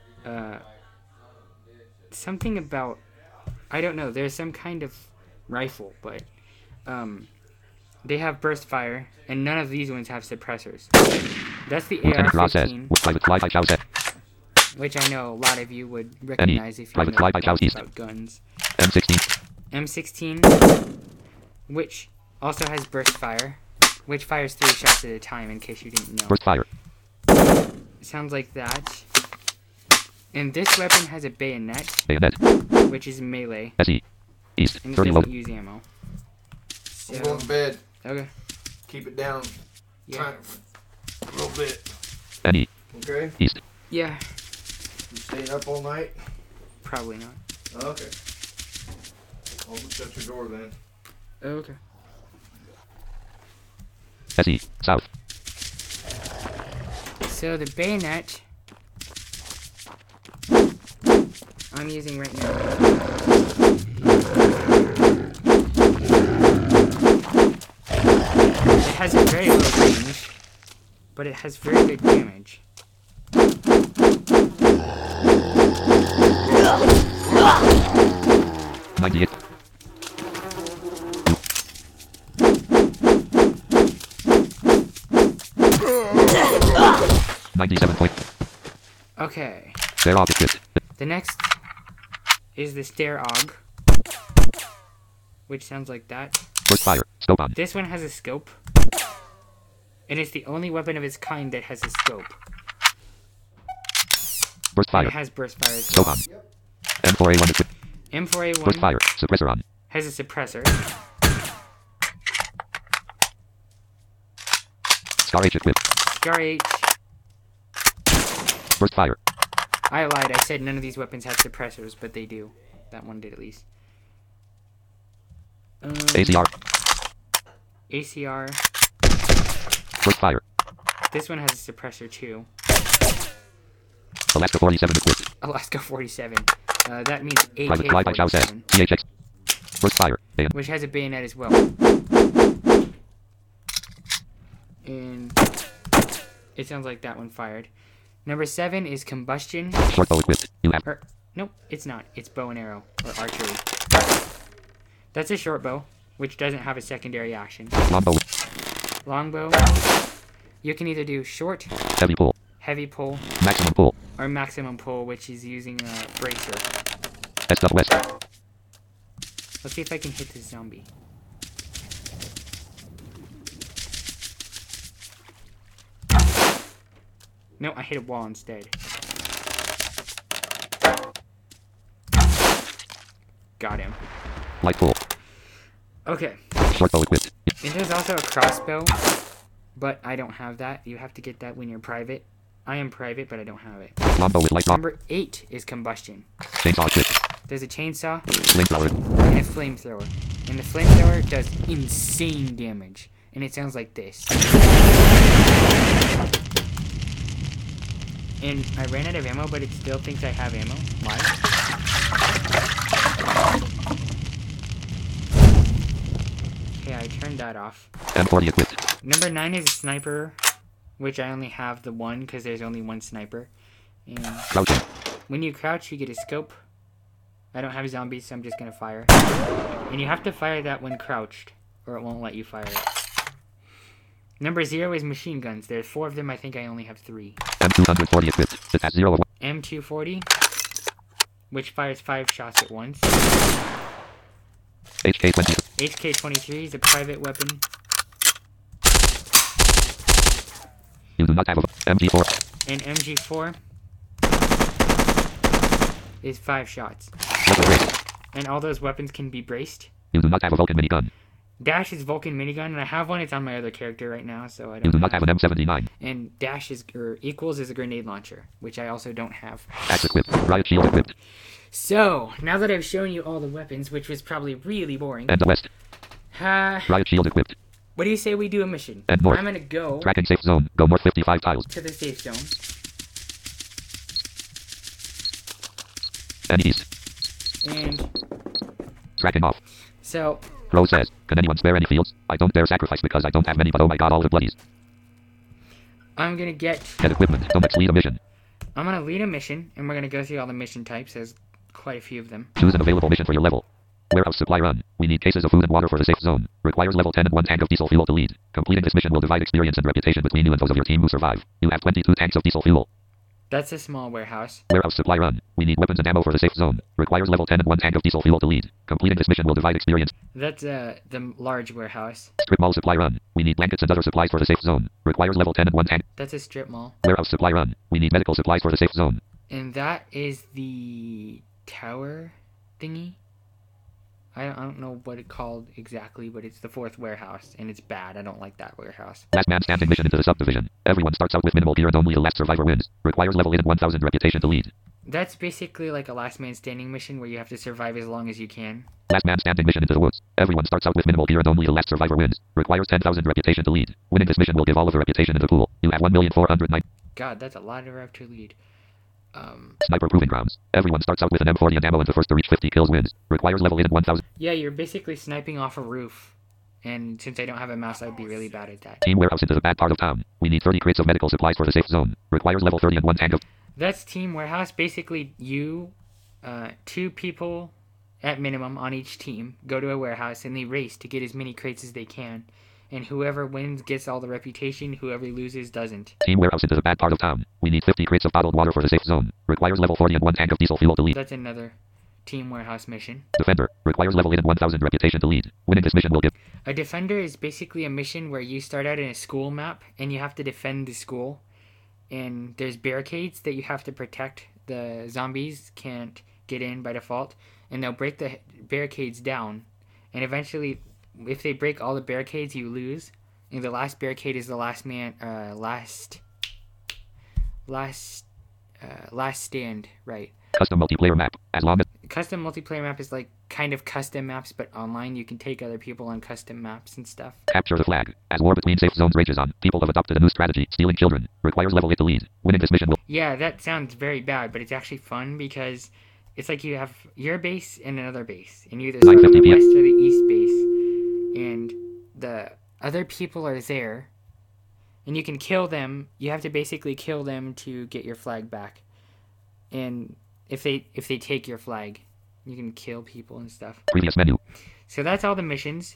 something about, I don't know, there's some kind of rifle, but they have burst fire, and none of these ones have suppressors. That's the Lieutenant Ross says. AR-15, Private Fly by Chow says. which I know a lot of you would recognize if you Private know Fly by Chow East. about guns. M16. M16, which also has burst fire, which fires 3 shots at a time, in case you didn't know. Burst fire. Sounds like that. And this weapon has a bayonet, Bayonet. which is melee, SE. East. and it 30 low. doesn't use ammo. I'm going to bed. Okay. Keep it down. Yeah. Try a little bit. NE. Okay? East. Yeah. You staying up all night? Probably not. Okay. I'll shut your door then. Okay. SE. South. So the bayonet I'm using right now. It has a very low range, but it has very good damage. '98. '97 point. Okay. Fair off equipped. The next is the Stare Og, which sounds like that. Burst fire. Scope on. This one has a scope, and it's the only weapon of its kind that has a scope. Burst And fire. it has burst fire as Scope well. on. M4A1 equipped. Burst M4A1 fire. Suppressor on. has a suppressor. Scar H equipped. Scar H. Burst fire. I lied. I said none of these weapons have suppressors, but they do. That one did at least. ACR. ACR. Burst fire. This one has a suppressor too. Alaska 47 equipped. Alaska 47. That means Private Fly by Chow says. AK-47, THX. First fire. Bayonet. which has a bayonet as well. And it sounds like that one fired. Number 7 is combustion. Short bow equipped. You have. Nope, it's not. It's bow and arrow, or archery. That's a short bow, which doesn't have a secondary action. Longbow. Longbow, you can either do short, Heavy pull. heavy pull, Maximum pull. or maximum pull, which is using a bracer. SW. Let's see if I can hit this zombie. No, I hit a wall instead. Got him. Light pull. Okay. Short bow equipped. And there's also a crossbow, but I don't have that. You have to get that when you're private. I am private, but I don't have it. Longbow with light draw. Number 8 is combustion. Chainsaw equipped. There's a chainsaw Flamethrower. and a flamethrower. And the flamethrower does insane damage. And it sounds like this. And I ran out of ammo, but it still thinks I have ammo. Why? Okay, I turned that off. M40 equipped. Number 9 is a sniper, which I only have the one because there's only one sniper. And Crouching. when you crouch, you get a scope. I don't have zombies, so I'm just gonna fire. And you have to fire that when crouched, or it won't let you fire it. Number 0 is machine guns. There's 4 of them. I think I only have 3. M240 equipped. It has 0 of 1. M240, which fires 5 shots at once. HK20. HK23 is a private weapon. You do not have a MG4. And MG4 is 5 shots. Weapon brace. And all those weapons can be braced. You do not have a Vulcan minigun. Dash is Vulcan minigun, and I have one. It's on my other character right now, so I You don't do not have an M79. And dash is, or equals is a grenade launcher, which I also don't have. Axe equipped. Riot shield equipped. So, now that I've shown you all the weapons, which was probably really boring, And the west. what Riot shield equipped. do you say we do a mission? And north. I'm gonna go Tracking safe zone. Go north 55 tiles. to the safe zone. And east. And Tracking off. so, Rose says, can anyone spare any fields? I don't dare sacrifice because I don't have many, but oh my god, all the bloodies. I'm gonna get, Get equipment. Don't lead a mission. I'm gonna lead a mission, and we're gonna go through all the mission types. There's quite a few of them. Choose an available mission for your level. Warehouse supply run. We need cases of food and water for the safe zone. Requires level 10 and 1 tank of diesel fuel to lead. Completing this mission will divide experience and reputation between you and those of your team who survive. You have 22 tanks of diesel fuel. That's a small warehouse. Warehouse supply run. We need weapons and ammo for the safe zone. Requires level 10 and 1 tank of diesel fuel to lead. Completing this mission will divide experience. That's the large warehouse. Strip mall supply run. We need blankets and other supplies for the safe zone. Requires level 10 and 1 tank. That's a strip mall. Warehouse supply run. We need medical supplies for the safe zone. And that is the tower thingy. I don't know what it called exactly, but it's the 4th warehouse, and it's bad. I don't like that warehouse. Last man standing mission into the subdivision. Everyone starts out with minimal gear and only the last survivor wins. Requires level 8 and 1000 reputation to lead. That's basically like a last man standing mission where you have to survive as long as you can. Last man standing mission into the woods. Everyone starts out with minimal gear and only the last survivor wins. Requires 10,000 reputation to lead. Winning this mission will give all of the reputation in the pool. You have 1,409. God, that's a lot of rev to lead. Sniper proving grounds. Everyone starts out with an M40 and ammo and the first to reach 50 kills wins. Requires level 8 and 1000. Yeah, you're basically sniping off a roof. And since I don't have a mouse, I'd be really bad at that. Team warehouse into the bad part of town. We need 30 crates of medical supplies for the safe zone. Requires level 30 and 1 tank of... That's team warehouse. Basically, you, 2 people at minimum on each team go to a warehouse and they race to get as many crates as they can. And whoever wins gets all the reputation, whoever loses doesn't. Team warehouse into the bad part of town. We need 50 crates of bottled water for the safe zone. Requires level 40 and 1 tank of diesel fuel to lead. That's another team warehouse mission. Defender. Requires level 8 and 1000 reputation to lead. Winning this mission will give... A defender is basically a mission where you start out in a school map and you have to defend the school. And there's barricades that you have to protect. The zombies can't get in by default. And they'll break the barricades down. And eventually, if they break all the barricades, you lose. And the last barricade is the last man, last stand, right? Custom multiplayer map. As long as... Custom multiplayer map is like kind of custom maps, but online. You can take other people on custom maps and stuff. Capture the flag. As war between safe zones rages on, people have adopted a new strategy, stealing children. Requires level 8 to lead. Winning this mission will... Yeah, that sounds very bad, but it's actually fun because it's like you have your base and another base, and you either 9:50 start with the p.m. west or the east base, and the other people are there, and you can kill them. You have to basically kill them to get your flag back, and if they take your flag, you can kill people and stuff. Previous menu. So that's all the missions.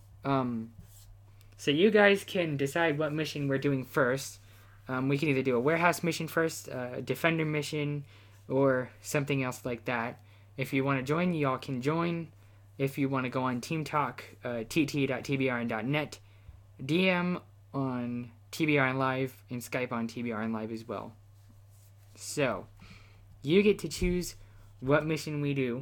So you guys can decide what mission we're doing first. We can either do a warehouse mission first, a defender mission, or something else like that. If you want to join, y'all can join. If you want to go on Team Talk, tt.tbrn.net, DM on TBRN Live, and Skype on TBRN Live as well. So, you get to choose what mission we do.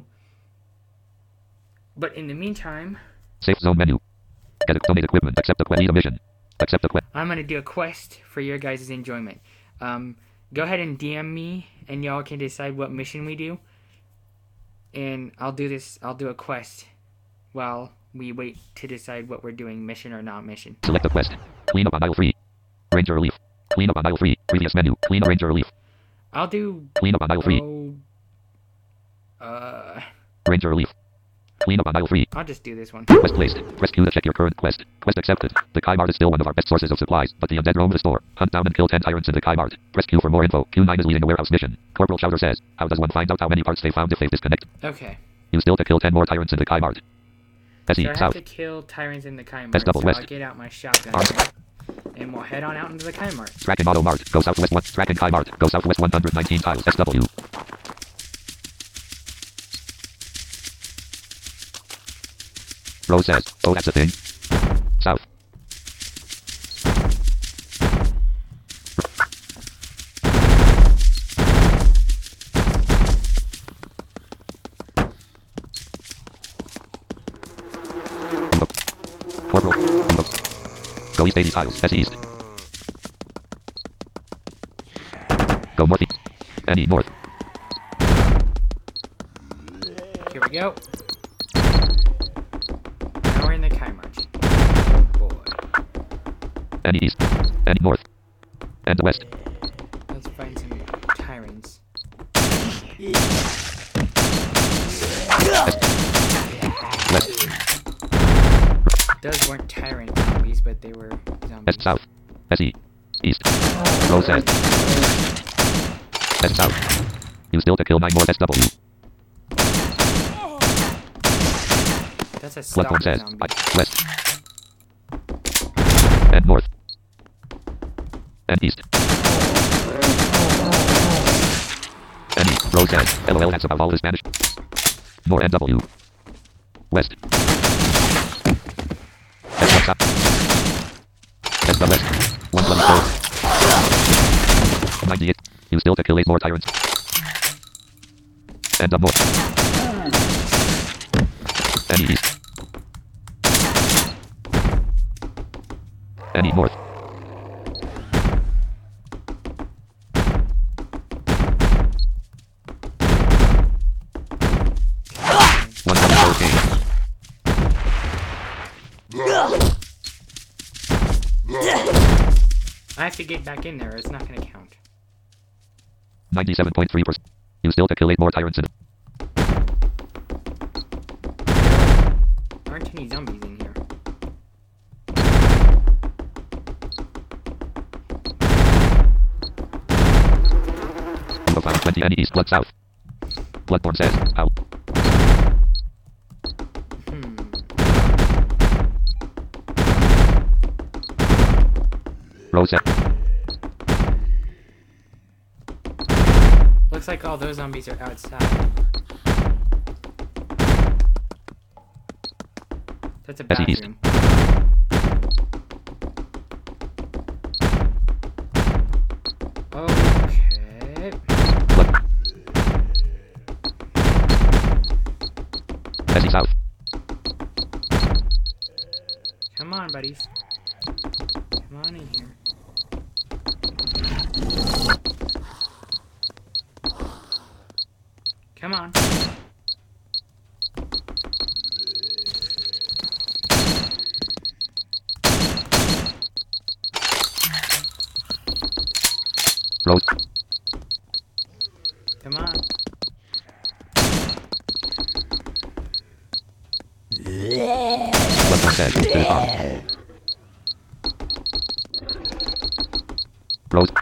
But in the meantime, Safe zone menu. Donate equipment. Accept the quest. Need a mission. Accept the quest. I'm going to do a quest for your guys' enjoyment. Go ahead and DM me, and y'all can decide what mission we do. And I'll do a quest while we wait to decide what we're doing, mission or not mission. Select the quest. Clean up on aisle 3. Ranger relief. Clean up on aisle 3. Previous menu. Clean up ranger relief. I'll do... Clean up on aisle 3. Ranger relief. Clean up on aisle 3. I'll just do this one. Quest placed. Press Q to check your current quest. Quest accepted. The Kai Mart is still one of our best sources of supplies, but the undead roam the store. Hunt down and kill 10 tyrants in the Kai Mart. Press Q for more info. Q9 is leading a warehouse mission. Corporal Chowder says, how does one find out how many parts they found if they disconnect? Okay. You still to kill 10 more tyrants in the Kai Mart. SE, So I have south. to kill tyrants in the Kai S double Mart, so west. I'll get out my shotgun. And we'll head on out into the Kai Mart. Tracking Auto Mart. Go southwest 1. Tracking Kai Mart. Go southwest 119 tiles. SW. Rose says, oh that's a thing. South. Corporal. Go east 80 tiles. S east. Go northeast. Any north. Here we go. Now we're in the Kai Mart. Oh boy. Any east. Any north. And west. Let's find some tyrants. West. Those weren't tyrant zombies, but they were zombies. S south. SE. East. Rose says. S south. You still to kill 9 more SW. That's a Bloodborne stalker says. zombie. West. And north. And east. And east. Rose says. LOL that's about all the Spanish. More NW. West. S south. S the west. 124. 98. You still to kill 8 more tyrants. And up north. Any east. Any north. One I have to get back in there, or it's not going to count. 97.3%. You still to kill 8 more tyrants in. Aren't any zombies in here? You found 20 any east, blood south. Bloodborne says, out. Rose said, Looks like all those zombies are outside. That's a That's east. bathroom. Okay. blood. SE south. Come on, buddies. Come on in here. Come on. Rose. Come on. says. It is armed. Rose.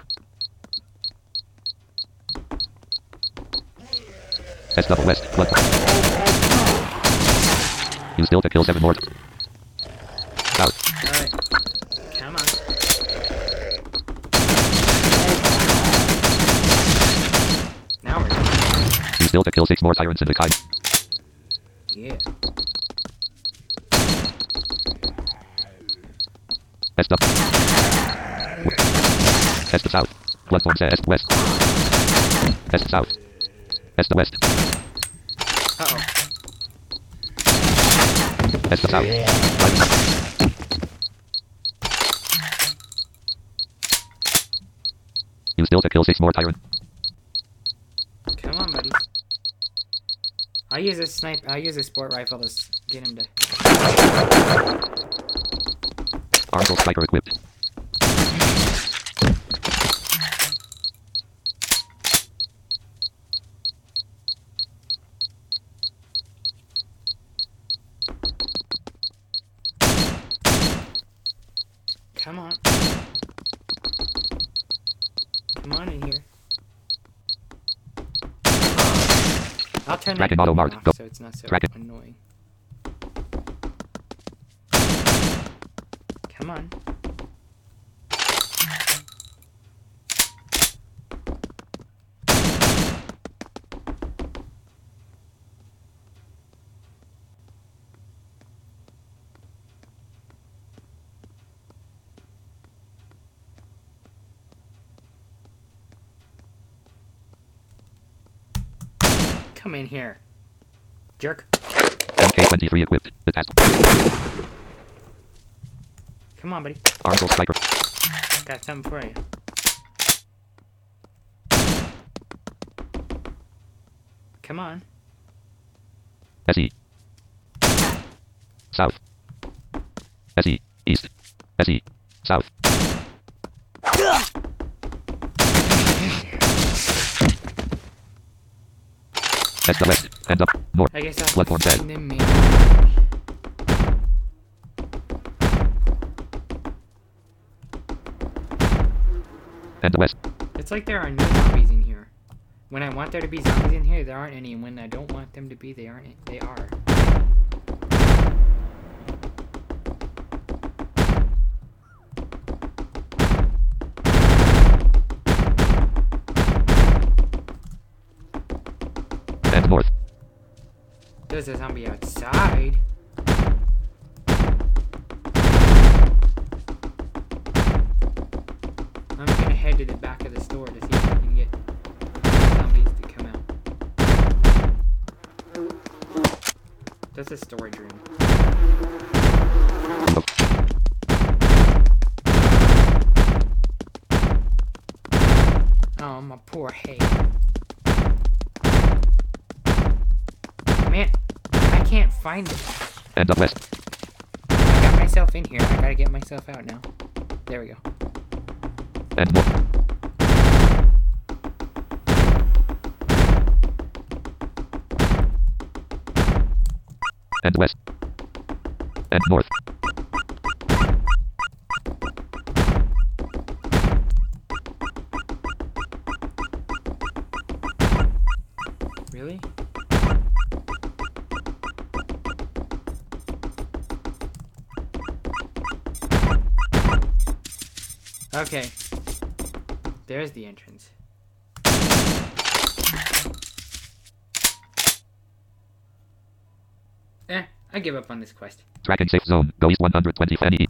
S double west. Blood. You still to kill 7 more. South. Alright. Come on. Now we're done. You still to kill 6 more tyrants in the Kai. Yeah. S up. S to south. Bloodborne says S west. S to south. S to west. Uh-oh. S to south. You still to kill 6 more tyrant. Come on, buddy. I'll use a sport rifle to get him to... Arsenal striker equipped. Come on. Come on in here. I'll turn that Dragon auto mark. off Go. so it's not so Dragon. annoying. Come on. Come in here. Jerk. MK23 equipped. The task. Come on, buddy. Arsenal striker. Got something for you. Come on. SE. South. SE. East. SE. South. S to west. Hands up. North. I guess that's Bloodborne says. the main. And the west. It's like there are no zombies in here. When I want there to be zombies in here, there aren't any. And when I don't want them to be, they aren't. They are. And north. There's a zombie outside. I'm gonna head to the back of the store to see if I can get zombies to come out. That's a storage room. Oh, my poor hay. Man, I can't find it. And up west. I got myself in here. I gotta get myself out now. There we go. And north. And west. And north. Really? Okay. There's the entrance. I give up on this quest. Tracking safe zone. Go east 120 FNE.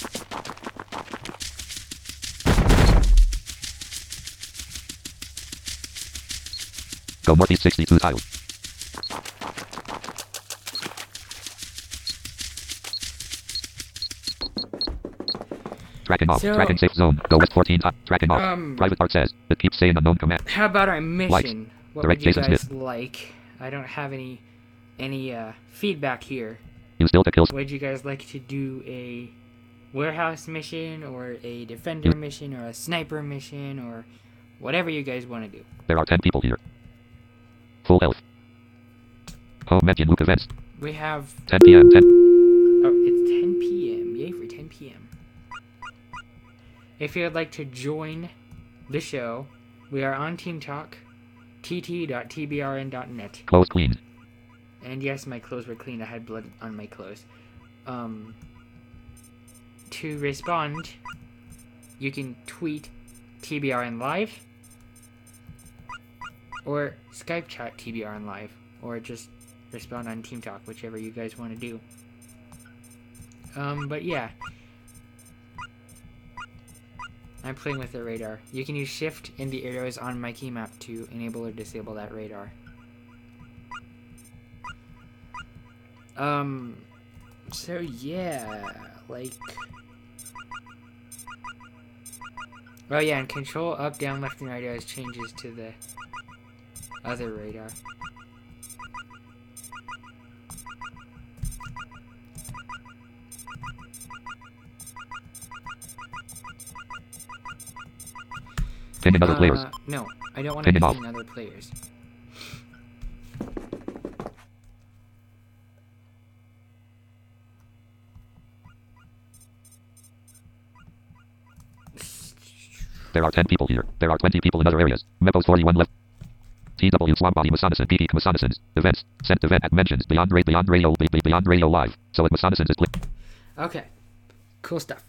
Go northeast 62 tiles. Tracking off. So- Tracking safe zone. Go west 14 tiles. Tracking off. Private part says. It keeps saying unknown command. How about our mission? What Direct would you Jason guys Smith. like? I don't have any feedback here. You still to kill. Would you guys like to do a warehouse mission or a defender mission or a sniper mission or whatever you guys want to do? There are 10 people here. Full health. Home mention Luke events. We have 10 p.m. 10. oh, it's 10 p.m. If you would like to join the show, we are on Team Talk, tt.tbrn.net. Clothes cleaned. And yes, my clothes were clean. I had blood on my clothes. To respond, you can tweet TBRN Live or Skype chat TBRN Live, or just respond on Team Talk, whichever you guys want to do. But yeah. I'm playing with the radar. You can use shift and the arrows on my key map to enable or disable that radar. So yeah, like... Oh yeah, and control up, down, left, and right arrows changes to the other radar. Pinging other players. No, I don't want to Pinging off. ping other players. There are 10 people here. There are 20 people in other areas. Mepos 41 left. TW Swamp Body Masonison PP Masonisons. Events. Sent event at mentions. Beyond radio live. So at Masonisons is click. Okay. Cool stuff.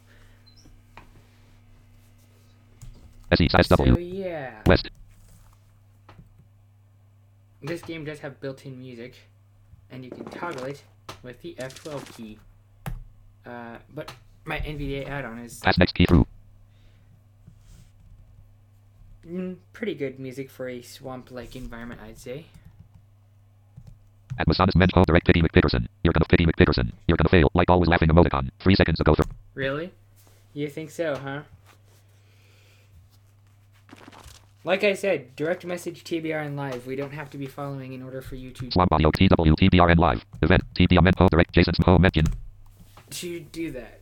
SESW. So yeah. West. This game does have built-in music, and you can toggle it with the F12 key. But my NVDA add-on is Pass next key through. pretty good music for a swamp-like environment, I'd say. At Masonis Mensch Home Direct Pity McPickerson. You're gonna pity McPickerson. You're gonna fail. Like always laughing emoticon. 3 seconds ago. Really? You think so, huh? Like I said, direct message TBRN Live. We don't have to be following in order for you Swamp Body TW TBRN Live. Event. TBRN Home Direct Jason's Home Mention. to do that.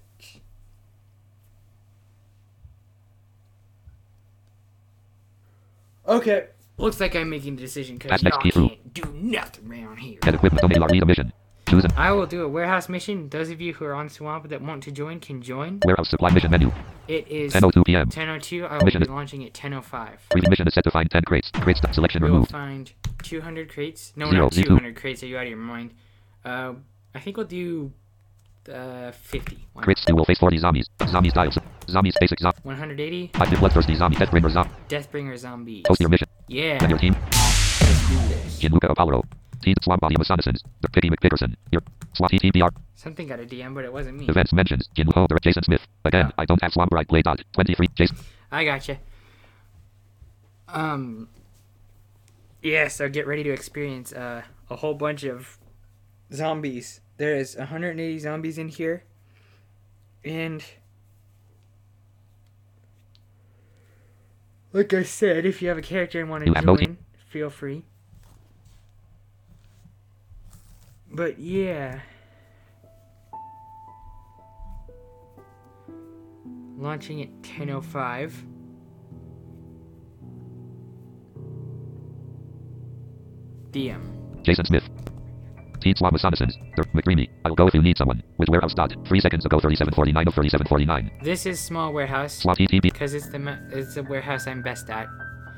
Okay. Looks like I'm making a decision because Pass next y'all key through. can't do nothing around here. Get equipment. Domain read a mission. Choose an I will do a warehouse mission. Those of you who are on Swamp that want to join can join. warehouse supply mission menu. It is 10:02 p.m. 10:02. I will Mission be is- launching at 10:05. Previous mission is set to find 10 crates. Crates selection We will removed. find 200 crates. No, Zero, not Z2. 200 crates. Are you out of your mind? I think we'll do 50. Why not? Crates 2 will face 40 zombies. Zombies dials. Zombies basic zombie. 180. Active bloodthirsty zombie. Deathbringer zombie. Deathbringer zombies. Host your mission. Yeah. And your team. Let's do this. Gianluca Apollo. T. Swamp Body Masonisons. The Pity McPickerson. Your SWAT TBR. Something got a DM, but it wasn't me. Events mentions. Gianluca Direct Jason Smith. Again, I don't have Swamp right play dot. 23. Jason. I gotcha. Yeah, so get ready to experience a whole bunch of zombies. There is 180 zombies in here. And like I said, if you have a character and want to You have no join, feel free. But yeah. Launching at 10:05. DM. Jason Smith. T. Swamp Masonisons. Dirk McDreamy. I'll go if you need someone. With warehouse dot. 3 seconds ago. 3749 of 3749. This is small warehouse SWAT TTB. because it's the warehouse I'm best at.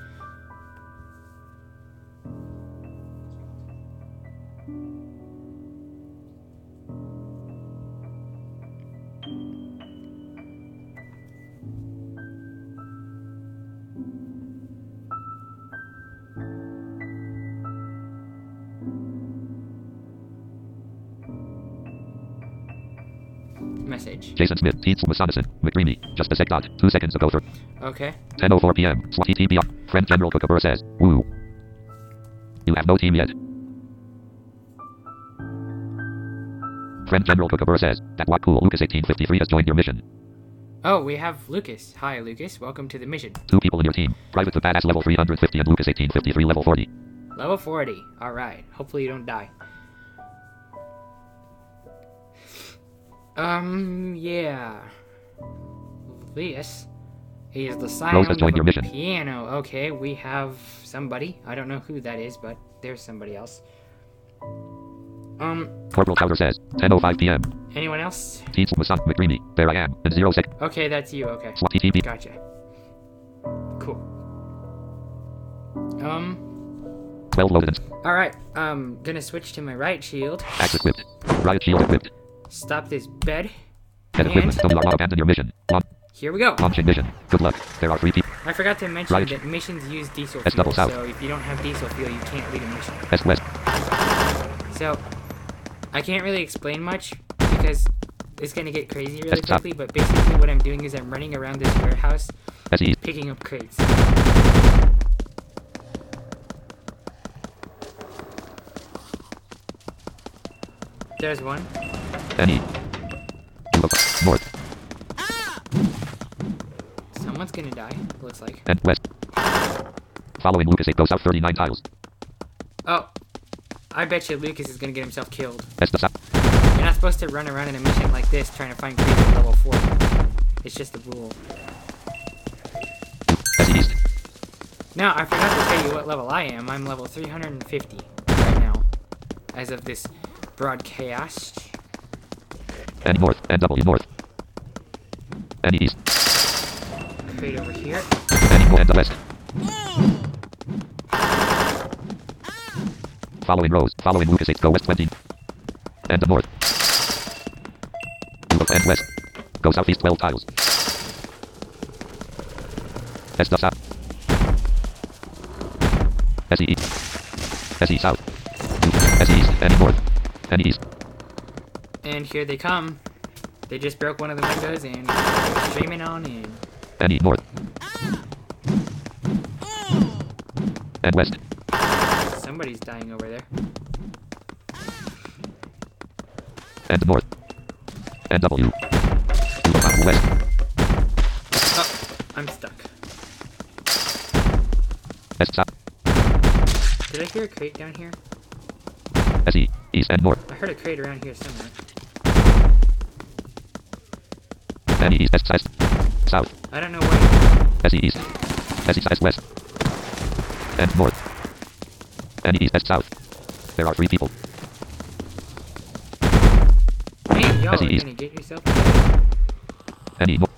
Message. Jason Smith. T. Swamp Masonison. McDreamy. Just a sec dot. 2 seconds ago. Okay. 10:04 p.m. SWAT TTBR. Friend General Kookaburra says. Woo. You have no team yet. Friend General Kookaburra says. That what cool. Lucas 1853 has joined your mission. Oh, we have Lucas. Hi, Lucas. Welcome to the mission. 2 people in your team. Private the Badass level 350 and Lucas 1853 level 40. Level 40. Alright. Hopefully you don't die. Yeah. This is the sound Rose has of joined your a mission. piano. Okay, we have somebody. I don't know who that is, but there's somebody else. Corporal Chowder says, 10:05 p.m. Anyone else? Teens Masant McDreamy. There I am. In 0 sec. Okay, that's you. Okay. SWAT TTP. Gotcha. Cool. 12 loaded. Alright, gonna switch to my right shield. Axe equipped. Riot shield equipped. Stop this bed. Head equipment. WR abandon your mission. Here we go. Launching mission. Good luck. There are 3 people. I forgot to mention Right. that missions use diesel S double fuel, south. so if you don't have diesel fuel, you can't lead a mission. S west. So, I can't really explain much because it's gonna get crazy really S south. quickly, but basically what I'm doing is I'm running around this warehouse S east. picking up crates. There's one. NE. North. Someone's gonna die, looks like. And west. Following Lucas 8 go south 39 tiles. Oh, I bet you Lucas is gonna get himself killed. S the south. You're not supposed to run around in a mission like this trying to find crates at level 4. It's just a rule. S east. Now, I forgot to tell you what level I am. I'm level 350 right now, as of this broadcast. N north. NW north. N east. Crate over here. N east and the west. Following rows. Following Lucas 8 go west 20. And the north. And west. Go southeast 12 tiles. S the south. SE. SE south. SE east. Any north. Any east. And here they come. They just broke one of the windows and they're streaming on in. Any north. And west. Somebody's dying over there. And north. And W. West. Oh, I'm stuck. S south. Did I hear a crate down here? SE. East and north. I heard a crate around here somewhere. Any east. S south. South. I don't know where. SE east. SE south west. And north. Any east. S south. There are 3 people. Hey, y'all are SE east. gonna get yourself. Any north.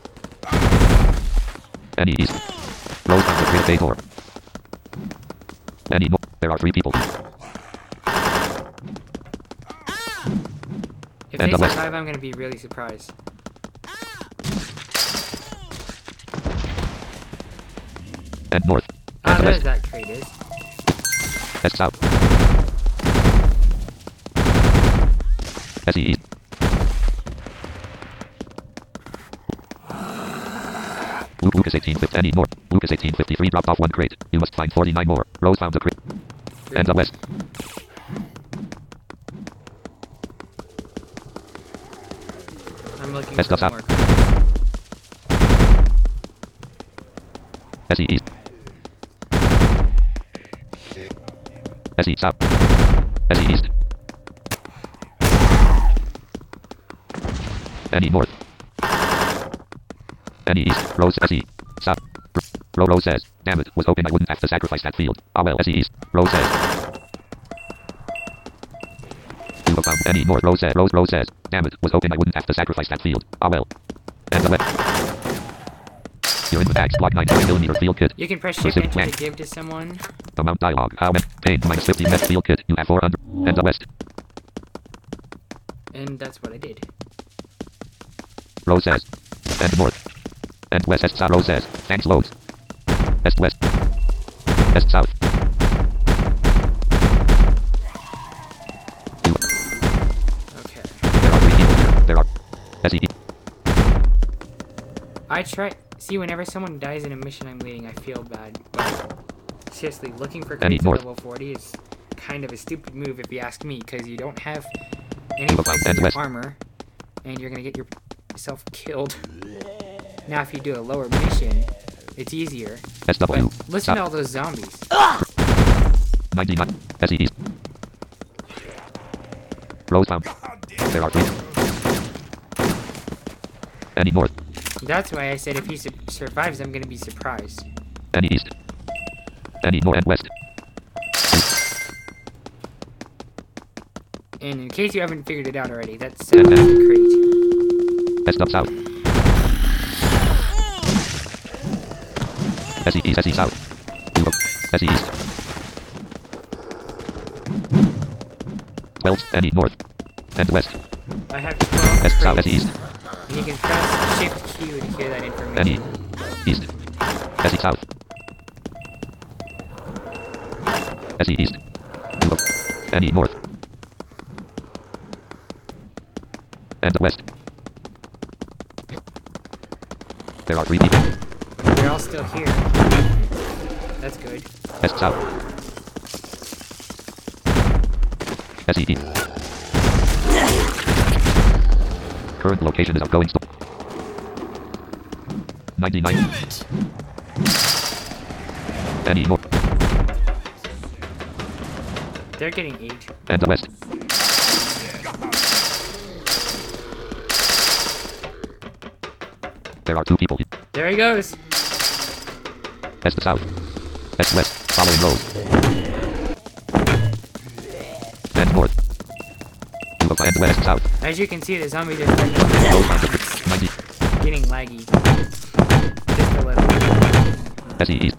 Any east. Rose found the crate bay door. Any north. There are 3 people. If And they the west. survive, I'm gonna be really surprised. And north. Ah, And the there's west. that crate is. S south. SE east. Lucas 1850. Any north. Lucas 1853 dropped off 1 crate. You must find 49 more. Rose found the crate. And the west. I'm looking Let's for go more south. crates. SE east. SE south. SE east. Any north. Any east. Rose SE. South. Rose says, damn it, was hoping I wouldn't have to sacrifice that field. Ah well, SE east. Rose says. You have found any north. Rose says, Rose says, damn it, was hoping I wouldn't have to sacrifice that field. Ah well. And the left. You're in the bags. Block 9mm field kit. You can press shift Specific enter to plan. give to someone. Amount dialogue. How many? Pain minus 50 met field kit. You have 400. And the west. And that's what I did. Rose says. And north. And west. Est south. Rose says. Thanks loads. Est west. Est south. Okay. There are 3 people here. There are. SE. I try. See, whenever someone dies in a mission I'm leading, I feel bad. But seriously, looking for Any crates at north. level 40 is kind of a stupid move if you ask me, because you don't have any Move place about and in your west. armor, and you're gonna get yourself killed. Now, if you do a lower mission, it's easier. SW. But listen South. to all those zombies. 99. SE east. Rose found. There are 3. Any north. That's why I said if he survives, I'm gonna be surprised. Any east. Any north and west. And in case you haven't figured it out already, that's the crate. S dub south. SE east, SE south. SE east. 12, NE north. And west. I have 12 S south, crates. SE east. And you can press Shift Q to hear that information. NE east. SE south. SE east. NE north. And west. There are 3 people. They're all still here. That's good. S south. SE east. Current location is outgoing store. 99. NE north. They're getting 8. And the west. There are 2 people. There he goes. S the south. S west. Following rows. And north. And west south. As you can see, the zombies are starting Rows on to the 90. getting laggy. Just a little. SE east.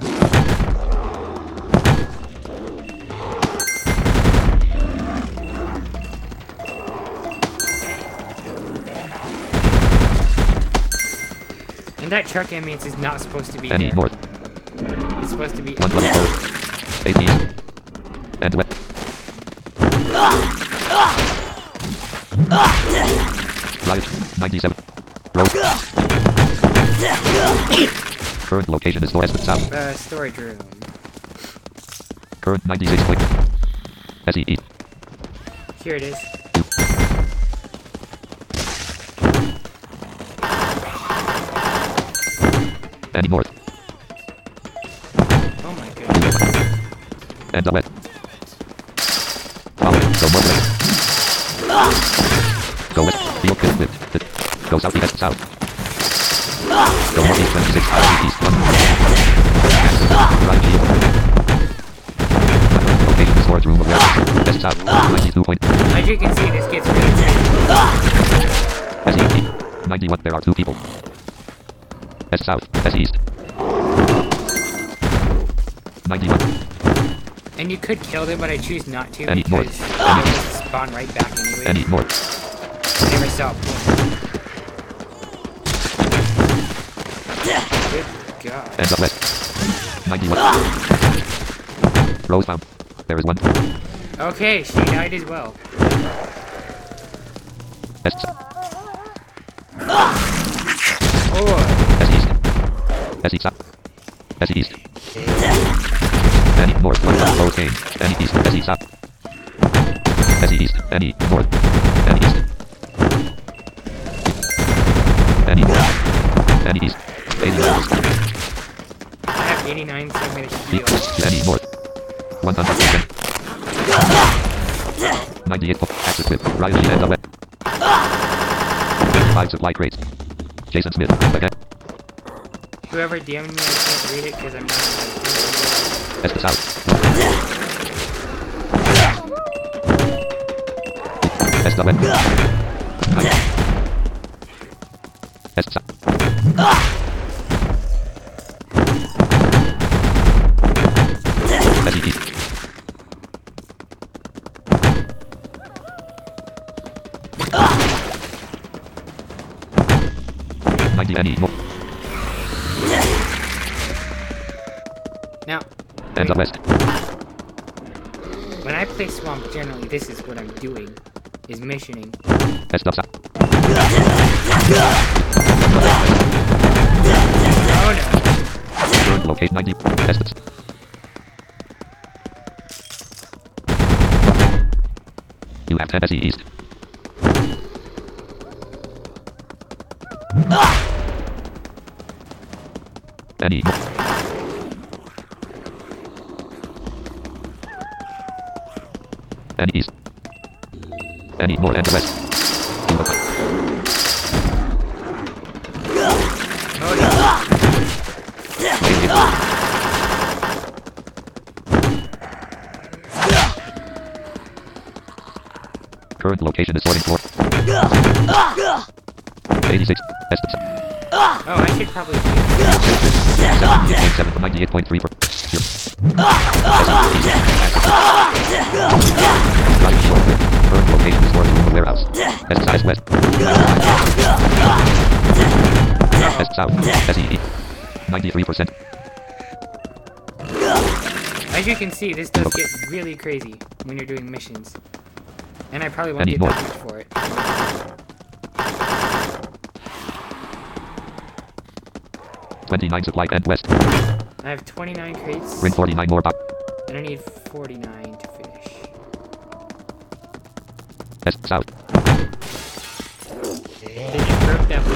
And that truck ambulance is not supposed to be NE there. north. It's supposed to be 1 level forward. 8 east. And west. Right. 97. Road. Current location is north south. Storage room. Current 96. SE east. Here it is. NE north. Oh my goodness. And the west. Follow. Go more west. Go west. Field pit lift. Go southeast south. Go northeast 26. East 1. Right field. Location storage room of warehouse. West south. 92 point. As you can see, this gets really SE 91. There are 2 people. S south. S east. 91. And you could kill them, but I choose not to NE because north. they'll just spawn right back anyway. NE north. Never saw a point. Good God. And the west. 91. Rose found. There is 1. Okay, she died as well. S south. Oh, S east. S east south. S east. NE north. 1 close game. NE east. S east south. S east. NE north. NE east. NE north. NE east. 89. I have 89, so I'm gonna heal. NE north. 100%. 98. Access with Ryan G and the web. 5 supply crates. Jason Smith. Again. Whoever DM'd me, I can't read it because I'm not. S the south. S the web. S south. S east. NE north. Now, And the west. when I play Swamp, generally this is what I'm doing, is missioning. S the south. Oh no. Current location 90. S the You have 10 SE east. NE north. NE east. NE north and west. Oh no. Current location is sorting floor. 86. Estimates. Oh, I should probably do 7 from 98.3 for. Right short. Current location is storage room warehouse. West size west. West south. SE. 93%. As you can see, this does get really crazy when you're doing missions. And I probably won't Any get more? that much for it. 29 supply and west. I have 29 crates, Bring 49 more box. and I need 49 to finish. West south. They just broke that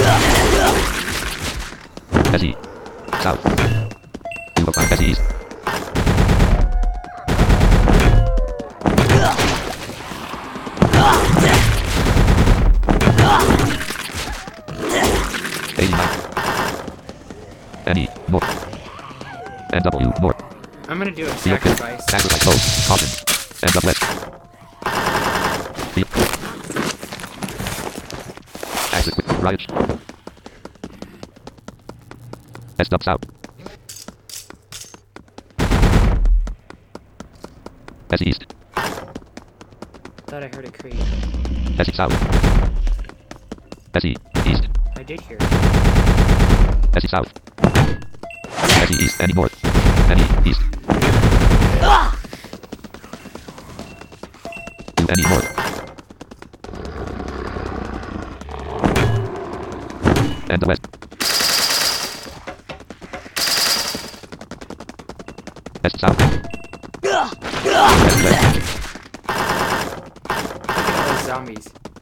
blue. SE. South. 205 SE east. Any more. NW more. I'm gonna do a Field pit. sacrifice. Sacrifice mode. Caution. Ends up west. Field. Exit with right. Ends up south. S east. Thought I heard a crate. S south. SE east. I did hear it. SE south. SE east. Any north. Any east. To any north. And the west. West south. West west. Look at all those zombies.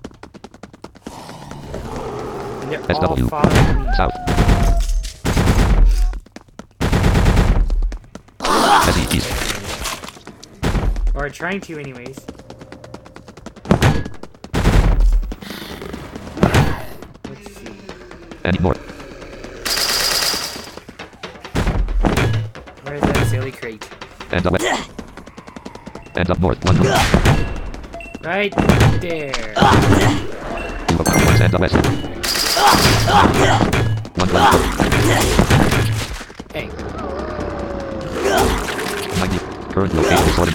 And they're all SW. following me. South. SE east. Or trying to anyways. Let's see. Any north. Where's that silly crate? And the west. And up north. One. Right there. 205 and the west. 1 Hey. 90. Current location sorted.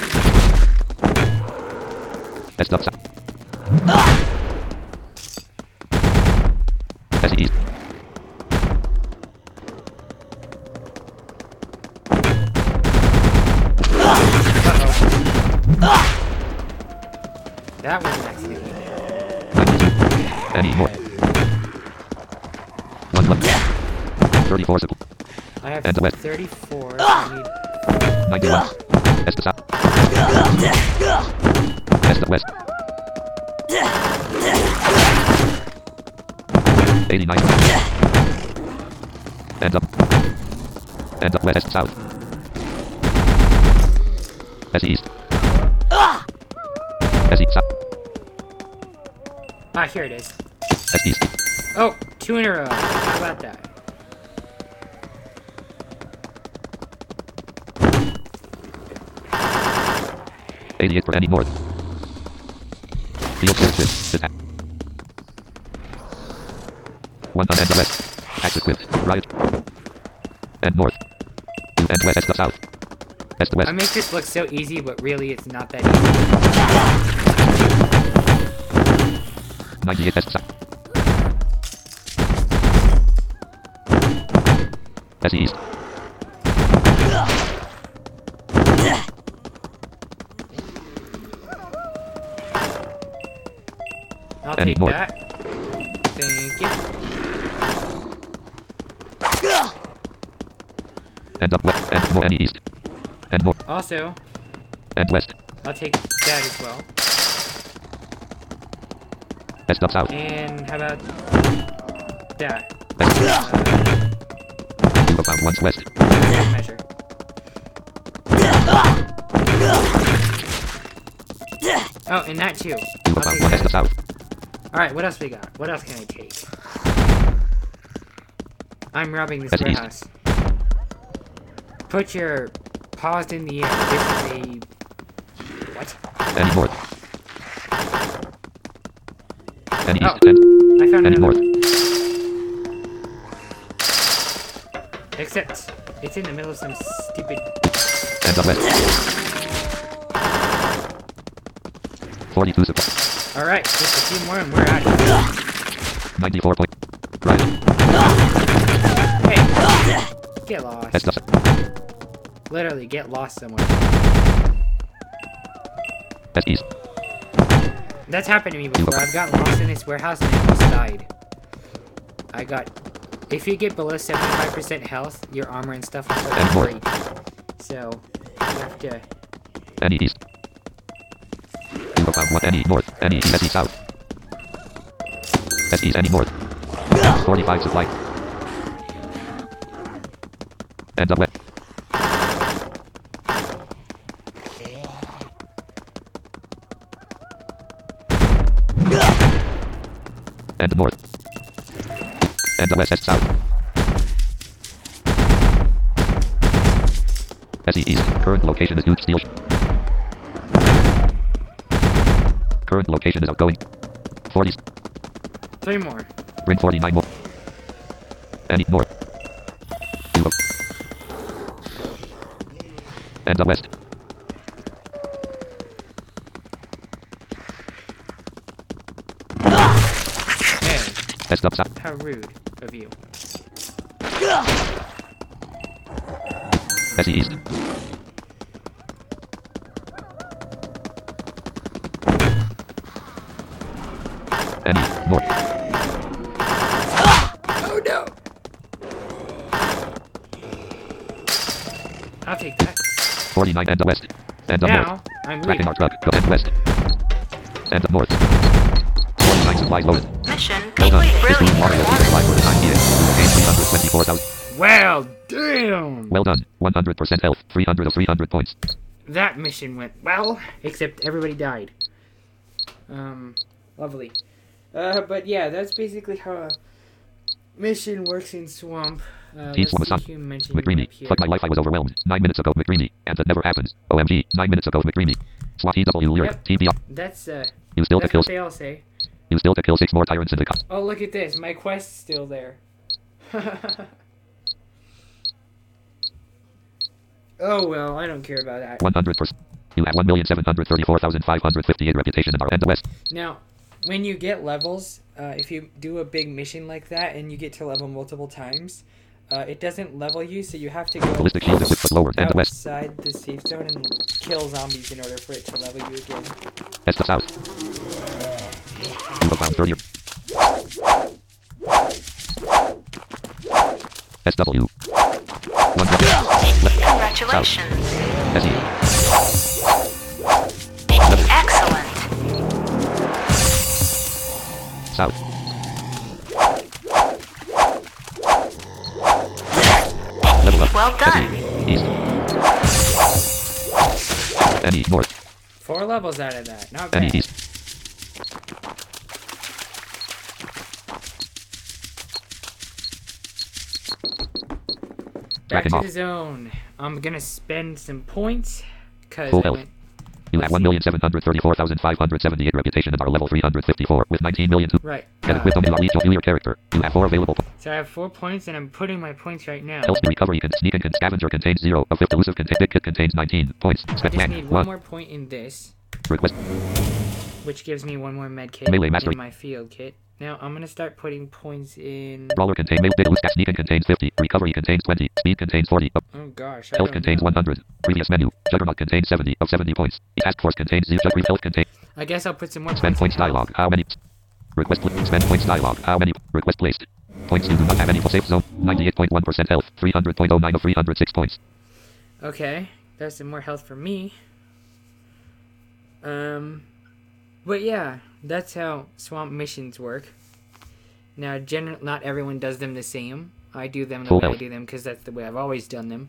S up south. S east. That was an accident. 92. Any more. 1 left. 34 supply. I have And the west. 34. I need 91. S to south. S to west. 89. And up. And up west south. S east. S east south. Ah, here it is. S east. Oh, 2 in a row. How about that? '88 for any north. Field services. This 1 on and the west. Axe equipped. Right. And north. 2 and west. S to south. S to west. I make this look so easy, but really it's not that easy. 98 S to south. S east. I'll Any take more? that. Thank you. And up west. And more. Any east. And more. Also, And west. I'll take that as well. S up south. And how about that? S. 205 once west. Measure. Oh, and that too. I'll 205 take 1 S to that. south. Alright, what else we got? What else can I take? I'm robbing this That's east. warehouse. Put your paws in the air. This is a... What? Any north. Any Oh, east 10. I found Any another. north. Except it's in the middle of some stupid. And the west. 42 supply. All right, just a few more and we're out of here. 94 point. Right. Hey, get lost. That's the Literally, get lost somewhere. That's east. That's happened to me before. I've gotten lost in this warehouse and I almost died. I got. If you get below 75% health, your armor and stuff will start to break. So, you have to. Any east. You have found one. Any north. Any east. SE south. SE any north. 45 supply. And the west. And north. And the west. South. SE east. Current location is huge steel. Current location is outgoing. 40. 3 more. Bring 49 more. Any north. You have. And the west. Hey, That's up south. how rude of you. SE east. Any north. Oh no! I'll take that. 49 and the west. And the north. Now, I'm Tracking leaving. our truck. Go and west. And the north. 49 supplies loaded. Mission Well done. complete. This Brilliant room water will be supplied for the time being. You will gain 324,000. Well, damn! Well done. 100% health. 300 of 300 points. That mission went well, except everybody died. Lovely. But yeah, that's basically how a mission works in Swamp. Peace, Let's see Wamasan. who mentioned it McDreamy. up here. Fuck my life, I was overwhelmed. 9 minutes ago, McDreamy. And that never happens. OMG. 9 minutes ago, McDreamy. SWAT EW lyric. Yep. TBR. That's, You still to that's kill. what they all say. You still to kill 6 more tyrants in the cup. Oh, look at this. My quest's still there. Oh, well, I don't care about that. 100%. You have 1,734,558 reputation in our end west. Now, when you get levels, if you do a big mission like that and you get to level multiple times, it doesn't level you, so you have to go Ballistic shield equipped but lowered. And west. outside the safe zone and kill zombies in order for it to level you again. Est to south. You have found 30. SW. 100. Congratulations. SE. Excellent. South. Level up. Well done. SE. East. NE north. 4 levels out of that. Not NE bad. east. Back Backing to off. the zone. I'm gonna spend some points because Full I health. went. You have 1,734,578 reputation and are level 354 with 19 million. Right. Get equipped on your character. You have 4 available points. So I have 4 points, and I'm putting my points right now. Health recovery can sneak and scavenger contains 0. A fifth elusive big kit contains 19 points. I Spend just one. need one more point in this, Request. which gives me 1 more med kit Melee mastery. in my field kit. Now I'm gonna start putting points in. Brawler contains mail data scat sneak and contains 50. Recovery contains 20. Speed contains 40. Oh gosh. I Health don't contains know. 100. Previous menu. Juggernaut contains 70 of 70 points. Task force contains 0. Brief health contains. I guess I'll put some more Spend points points in health. dialogue. How many? Request. Spend points dialogue. How many? Request placed. Points you do not have any for safe zone. 98.1% health. 300.09 of 306 points. Okay, there's some more health for me. But yeah, that's how swamp missions work. Now, not everyone does them the same. I do them the Full way I health. do them because that's the way I've always done them.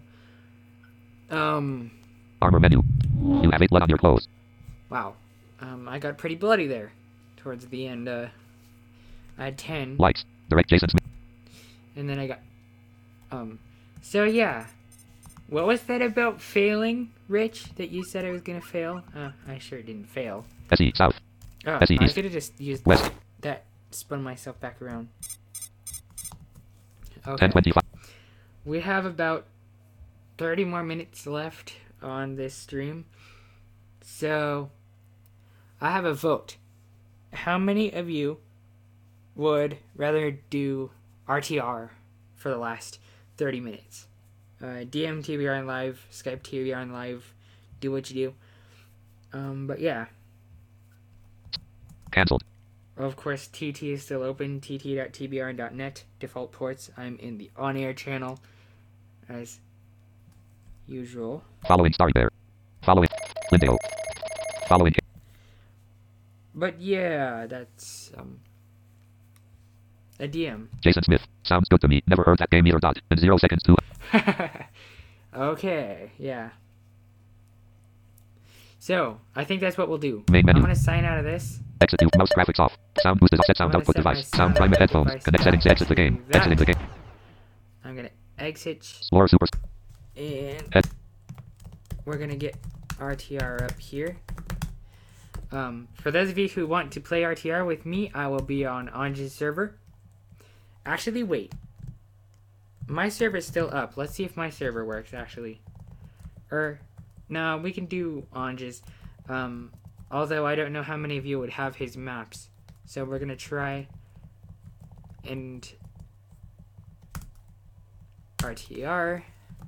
Armor menu. You have 8 blood on your clothes. Wow. I got pretty bloody there towards the end. I had 10. Likes. Direct Jason Smith. And then I got, so yeah. What was that about failing, Rich, that you said I was gonna fail? I sure didn't fail. SE South. Oh, SE I East. could have just used West. that spun myself back around. Okay. 1025. We have about 30 more minutes left on this stream. So, I have a vote. How many of you would rather do RTR for the last 30 minutes? DM TBR Live, Skype TBR Live, do what you do. But yeah. Cancelled. Of course, TT is still open, tt.tbr.net. Default ports, I'm in the on-air channel, as usual. Following Starry Bear. Following Lindio. Following. But yeah, that's, a DM. Jason Smith. Sounds good to me. Never heard that game either. In 0 seconds too. Okay, yeah. So, I think that's what we'll do. Main menu. I'm gonna sign out of this. Exit to mouse graphics off. Sound boost is offset sound I'm gonna output set my device. sound Sound prime output headphones. device Connect settings. Exit the game. that. Exiting the game. I'm gonna exit, Explorer Super. and Head. we're gonna get RTR up here. For those of you who want to play RTR with me, I will be on Anja's server. Actually, wait. My server's still up. Let's see if my server works, actually. No, we can do Anja's. Although I don't know how many of you would have his maps. So we're gonna try and RTR.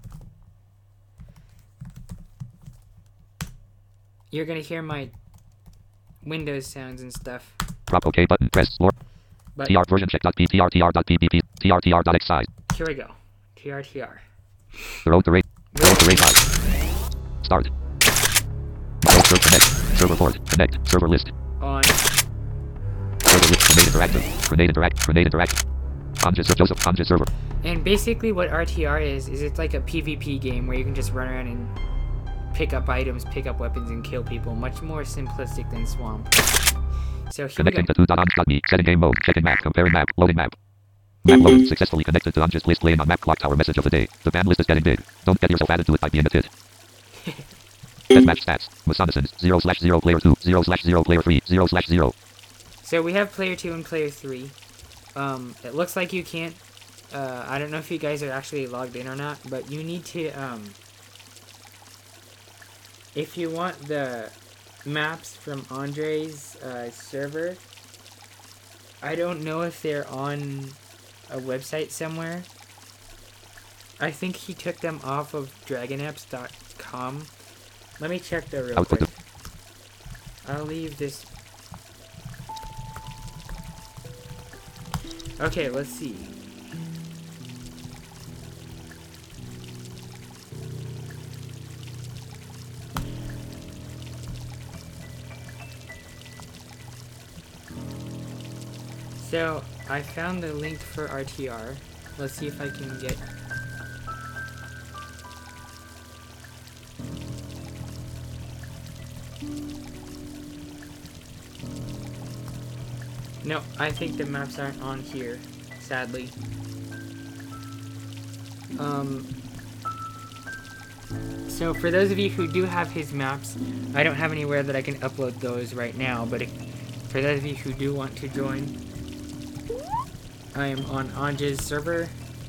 You're gonna hear my Windows sounds and stuff. Prop OK button. Press Explorer. But TR version check.p trtr.ppp trtr.xsize. here we go. TRTR. The road to rate. Road to rate high. Start. Road to connect. Server port. Connect. Server list. On. Server list. Grenade interactive. Grenade interact. Grenade interact. Anja Joseph. Anja server. And basically what RTR is it's like a PvP game where you can just run around and pick up items, pick up weapons, and kill people. Much more simplistic than Swamp. So here Connecting we go. to 2.anj.me. Setting game mode. Checking map. Comparing map. Loading map. Map loaded. Successfully connected to Anja's list. Playing on map clock tower. Message of the day. The ban list is getting big. Don't get yourself added to it by being a tit. Deathmatch stats. Masonison. 0/0 player 2. 0/0 player 3. 0/0. So we have player 2 and player 3. It looks like you can't, I don't know if you guys are actually logged in or not, but you need to, if you want the maps from Andre's, server, I don't know if they're on a website somewhere. I think he took them off of dragonapps.com. Let me check though real Output quick. I'll leave this. Okay, let's see. So, I found the link for RTR. Let's see if I can get... No, I think the maps aren't on here, sadly. So for those of you who do have his maps, I don't have anywhere that I can upload those right now, but for those of you who do want to join, I am on Anja's server.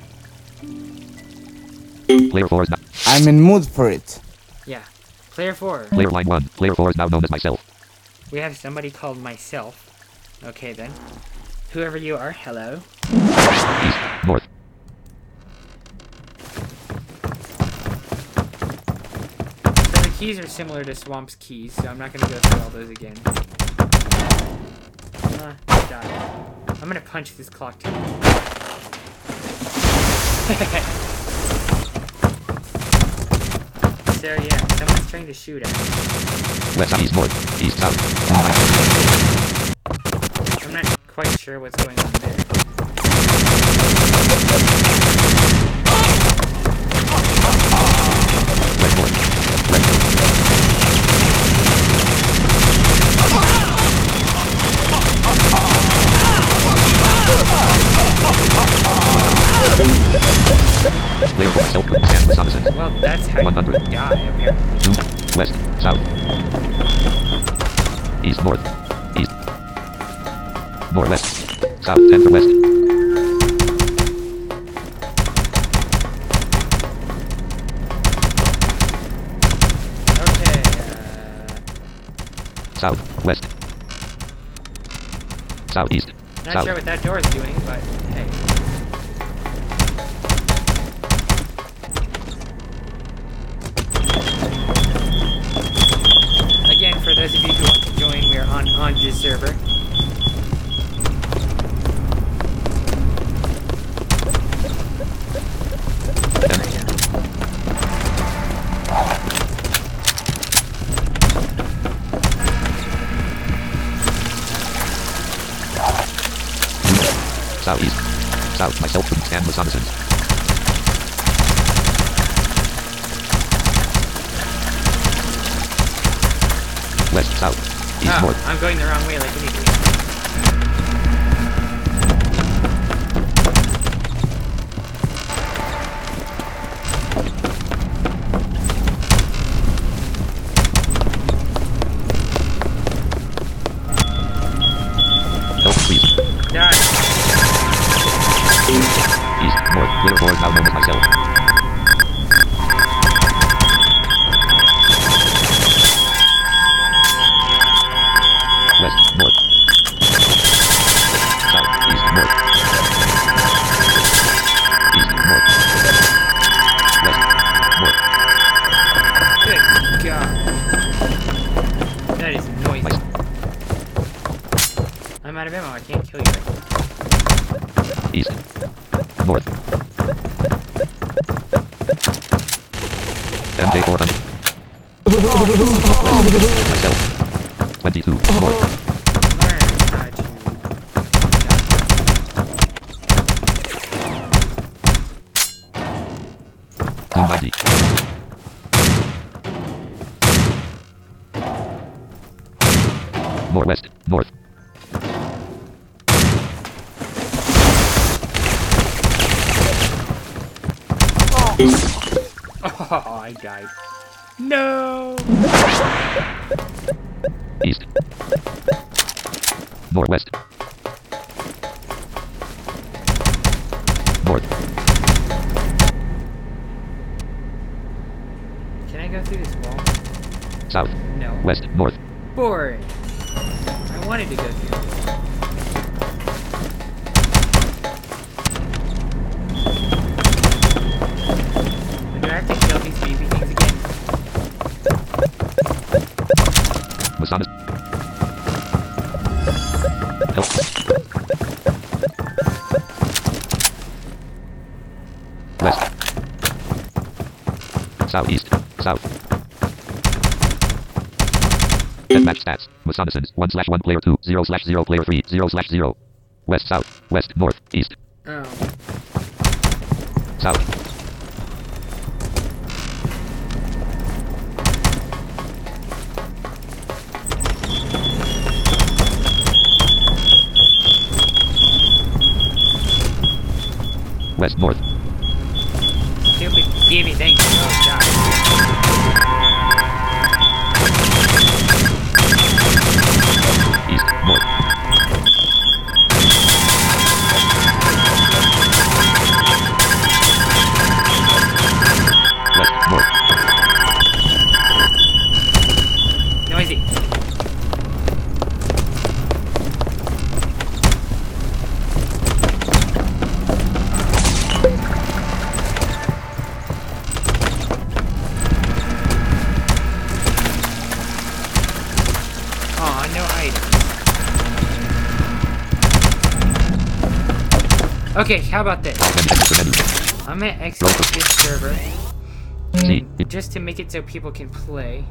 Player 4 is now. I'm in mood for it. Yeah, player 4. Player line 1. Player 4 is now known as myself. We have somebody called myself. Okay then. Whoever you are, hello. East. North. So the keys are similar to Swamp's keys, so I'm not going to go through all those again. Die. I'm going to punch this clock too. So yeah, someone's trying to shoot at me. West, east, north, east, south. I'm not quite sure what's going on there. West, north. West. Player 4 myself. Stand with Sonison. Well, that's how 100. you die up here. 2. West. South. East, north. East. Northwest. South 10 for west. Okay. South, west. Southeast. Not South. sure what that door is doing, but hey. Again, for those of you who want to join, we are on this server. Southeast. South, myself from Stan Wisconsin. West, south, east, north. I'm going the wrong way like an idiot. Help, please. Done. East, north, clear board now known as myself. West, north. South, east, north. East, north. West, north. Good God. That is noisy. I'm out of ammo. I can't kill you right now. East, north. MJ400. Myself. 22, north. Learn how to... 290. More west, north. Oh, I died. No! East. Northwest. North. Can I go through this wall? South. No. West. North. Boring. I wanted to go through this. Do I have to kill these baby things again? Masana. Help. West. Southeast. South. Deathmatch stats. Masonissons. 1/1 player 2. 0/0 player 3. 0/0. West. South. West. North. East. Oh. South. West. North. Stupid baby things. Oh, God. East. North. West. North. Noisy. Aw, no items. Okay, how about this? I'm gonna exit this server See. just to make it so people can play.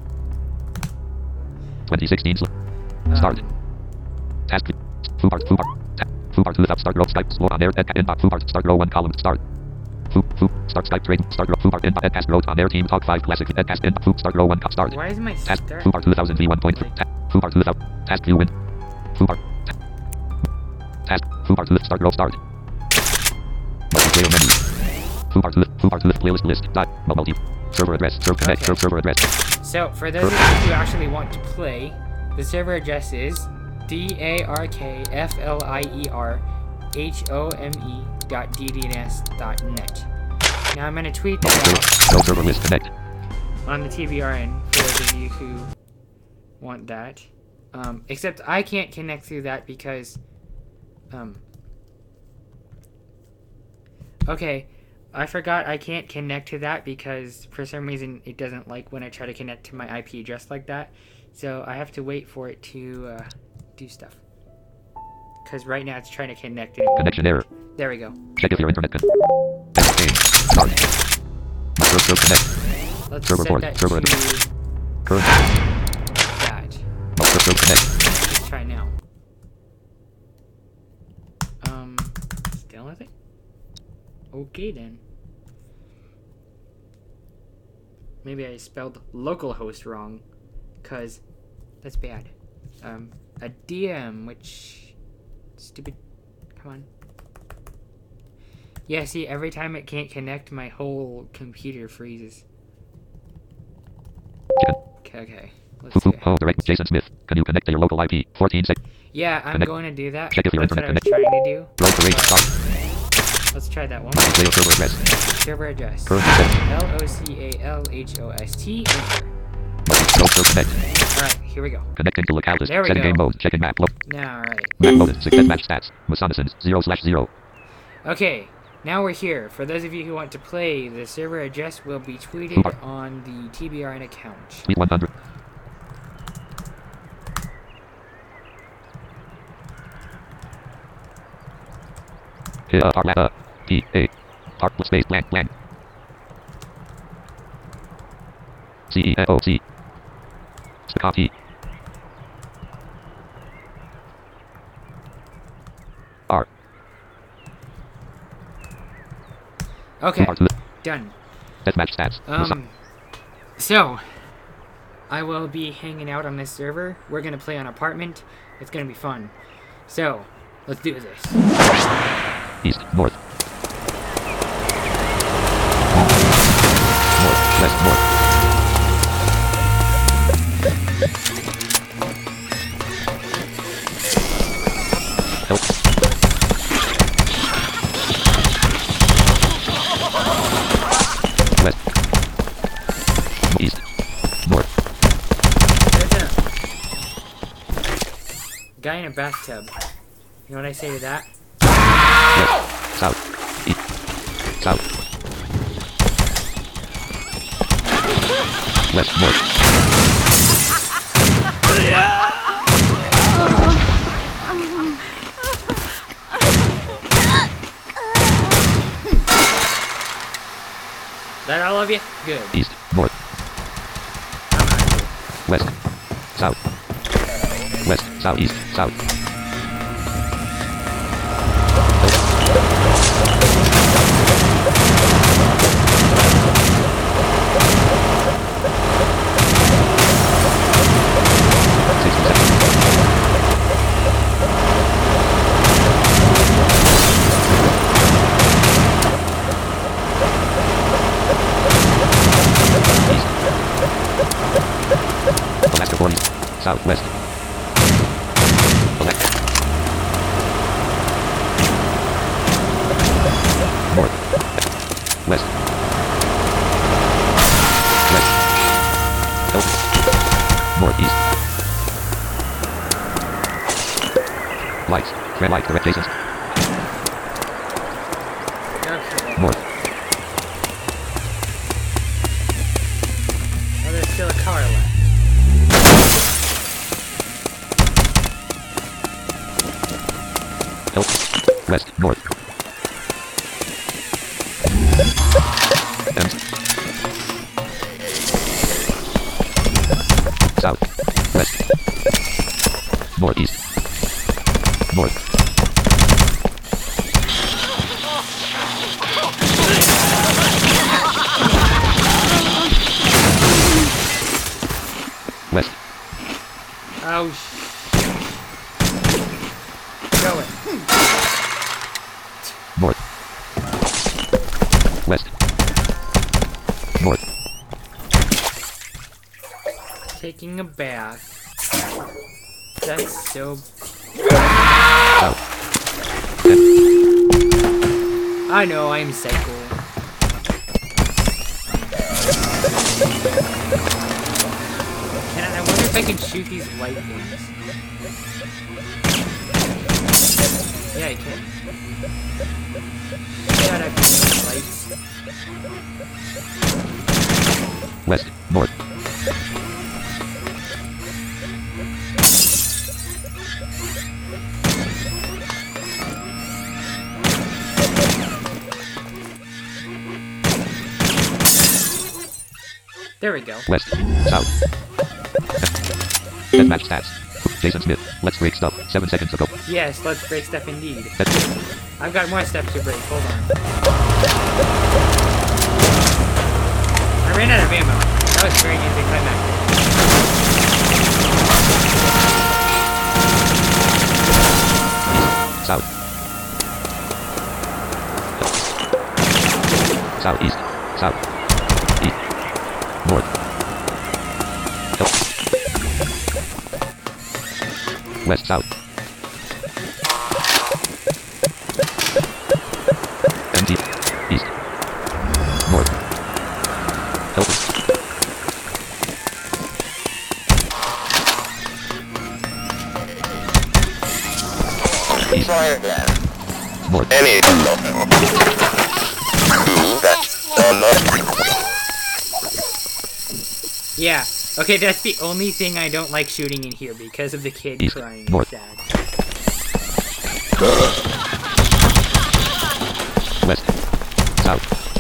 2016 Start. Task. Fubart. Fubart without start row Skype. Slow on air. Inbox. Fubart. Start row 1 column. Start. Start Skype trade. Start row. Fubart. Inbox. Cast row on air. Team talk 5 classic. Cast inbox. Start row 1. Start. Why is my Task. start? Fubart 2000 V1.3. Fubart without. Task view win. Fubart. Task. Fubart with start row start. Multiplayer menu. Fubart with playlist list. Dot. Multi. Server address. Server connect. Okay. Server address. So, for those of you who actually want to play, the server address is darkflierhome.ddns.net. Now I'm going to tweet that Go server list connect. on the TBRN for those of you who want that. Except I can't connect through that because... Okay, I forgot I can't connect to that because for some reason it doesn't like when I try to connect to my IP address like that. So I have to wait for it to do stuff. Because right now it's trying to connect it. Connection error. There we go. Check if your internet can. Exchange. Start. Server connect. Let's Server set port. that Server to current. that. Server connect. Let's try now. Still nothing? Okay then. Maybe I spelled localhost wrong, cause that's bad. A DM, which stupid. Come on. Yeah, see, every time it can't connect, my whole computer freezes. Okay. Let's do it. Oh, direct Jason Smith. Can you connect to your local IP? 14 sec. Yeah, I'm Connect. going to do that. Check if your That's what I internet was trying to do. Roll for rate. but Start. Let's try that one. Layer server address. Server address. Current set. LOCALHOST. Enter. Roll server connect. Alright, here we go. Connecting to localhost. There we Setting go. game mode. Checking map. Now, alright. Map mode. Success match stats. Masonison 0/0. Okay, now we're here. For those of you who want to play, the server address will be tweeted on the TBRN account. Speed 100. P-A. Space blank blank. C-E-O-C. Spaghetti. R. Okay, done. Deathmatch stats. So, I will be hanging out on this server. We're gonna play on Apartment. It's gonna be fun. So, let's do this. East, north. North, west, north. Help. West. East. North. There's a guy in a bathtub. You know what I say to that? West. South. East. South. West, north. That all of you? Good. East, north. West. South. West, southeast, south. Alaska 40, southwest. Select. North. West. West. Help. Northeast. Lights. Red light direct Jason's. Okay. North. Oh, there's still a car left. Help. West. North. Ems. South. West. Northeast. North. West. Oh, Go it. North. West. North. Taking a bath. That's so South. 10. I know, I'm psycho. I wonder if I can shoot these light things. Yeah, I can. God, I can shoot lights. West. North. There we go. West. South. Deathmatch stats. Jason Smith. Let's break stuff. 7 seconds ago. Yes, let's break stuff indeed. That's it. I've got more stuff to break. Hold on. I ran out of ammo. That was very anticlimactic. South. Southeast. South. East. North. West. South. Empty. East. North. Help. East. North. Yeah. Okay, that's the only thing I don't like shooting in here because of the kid East. crying. North. It's sad. West. South.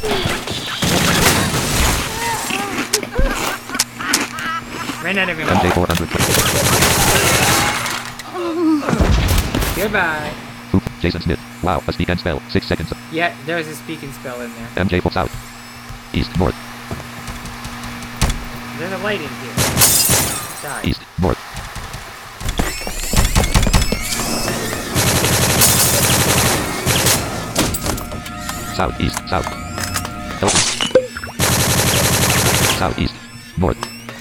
Ran out of ammo. MJ 420. Goodbye. Oop. Jason Smith. Wow. A speak and spell. 6 seconds. Yeah, there was a speaking spell in there. MJ 4 South. East. North. There's a light in here. Die. East. North. Southeast. South. Help. Southeast. North.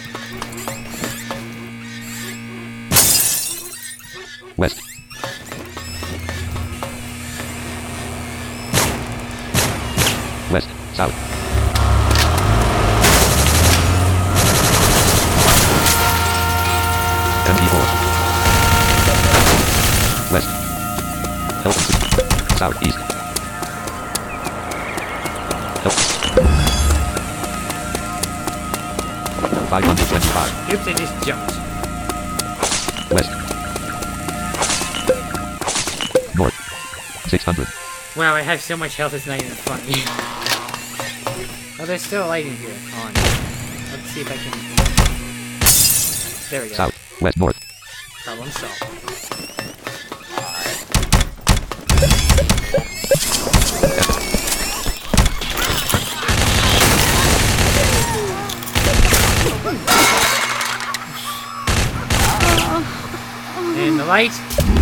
West. West. South. MD4. West. Help. Southeast. Help. 525. Oops, I just jumped. West. North. 600. Wow, I have so much health, it's not even funny. Oh, there's still a light in here. On. Let's see if I can... There we go. South. West. North. Problem solved. And the light.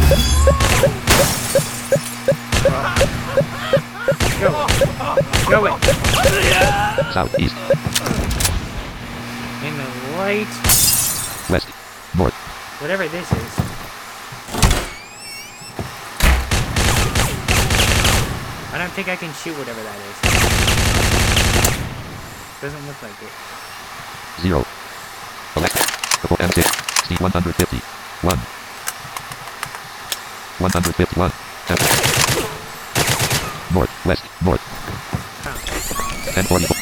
Go. Go it. Southeast. And the light. West. North. Whatever this is. I don't think I can shoot whatever that is. Doesn't look like it. 0. Select. Before M6. Speed 150. 1. 151. M. North. West. North. Huh. 1044.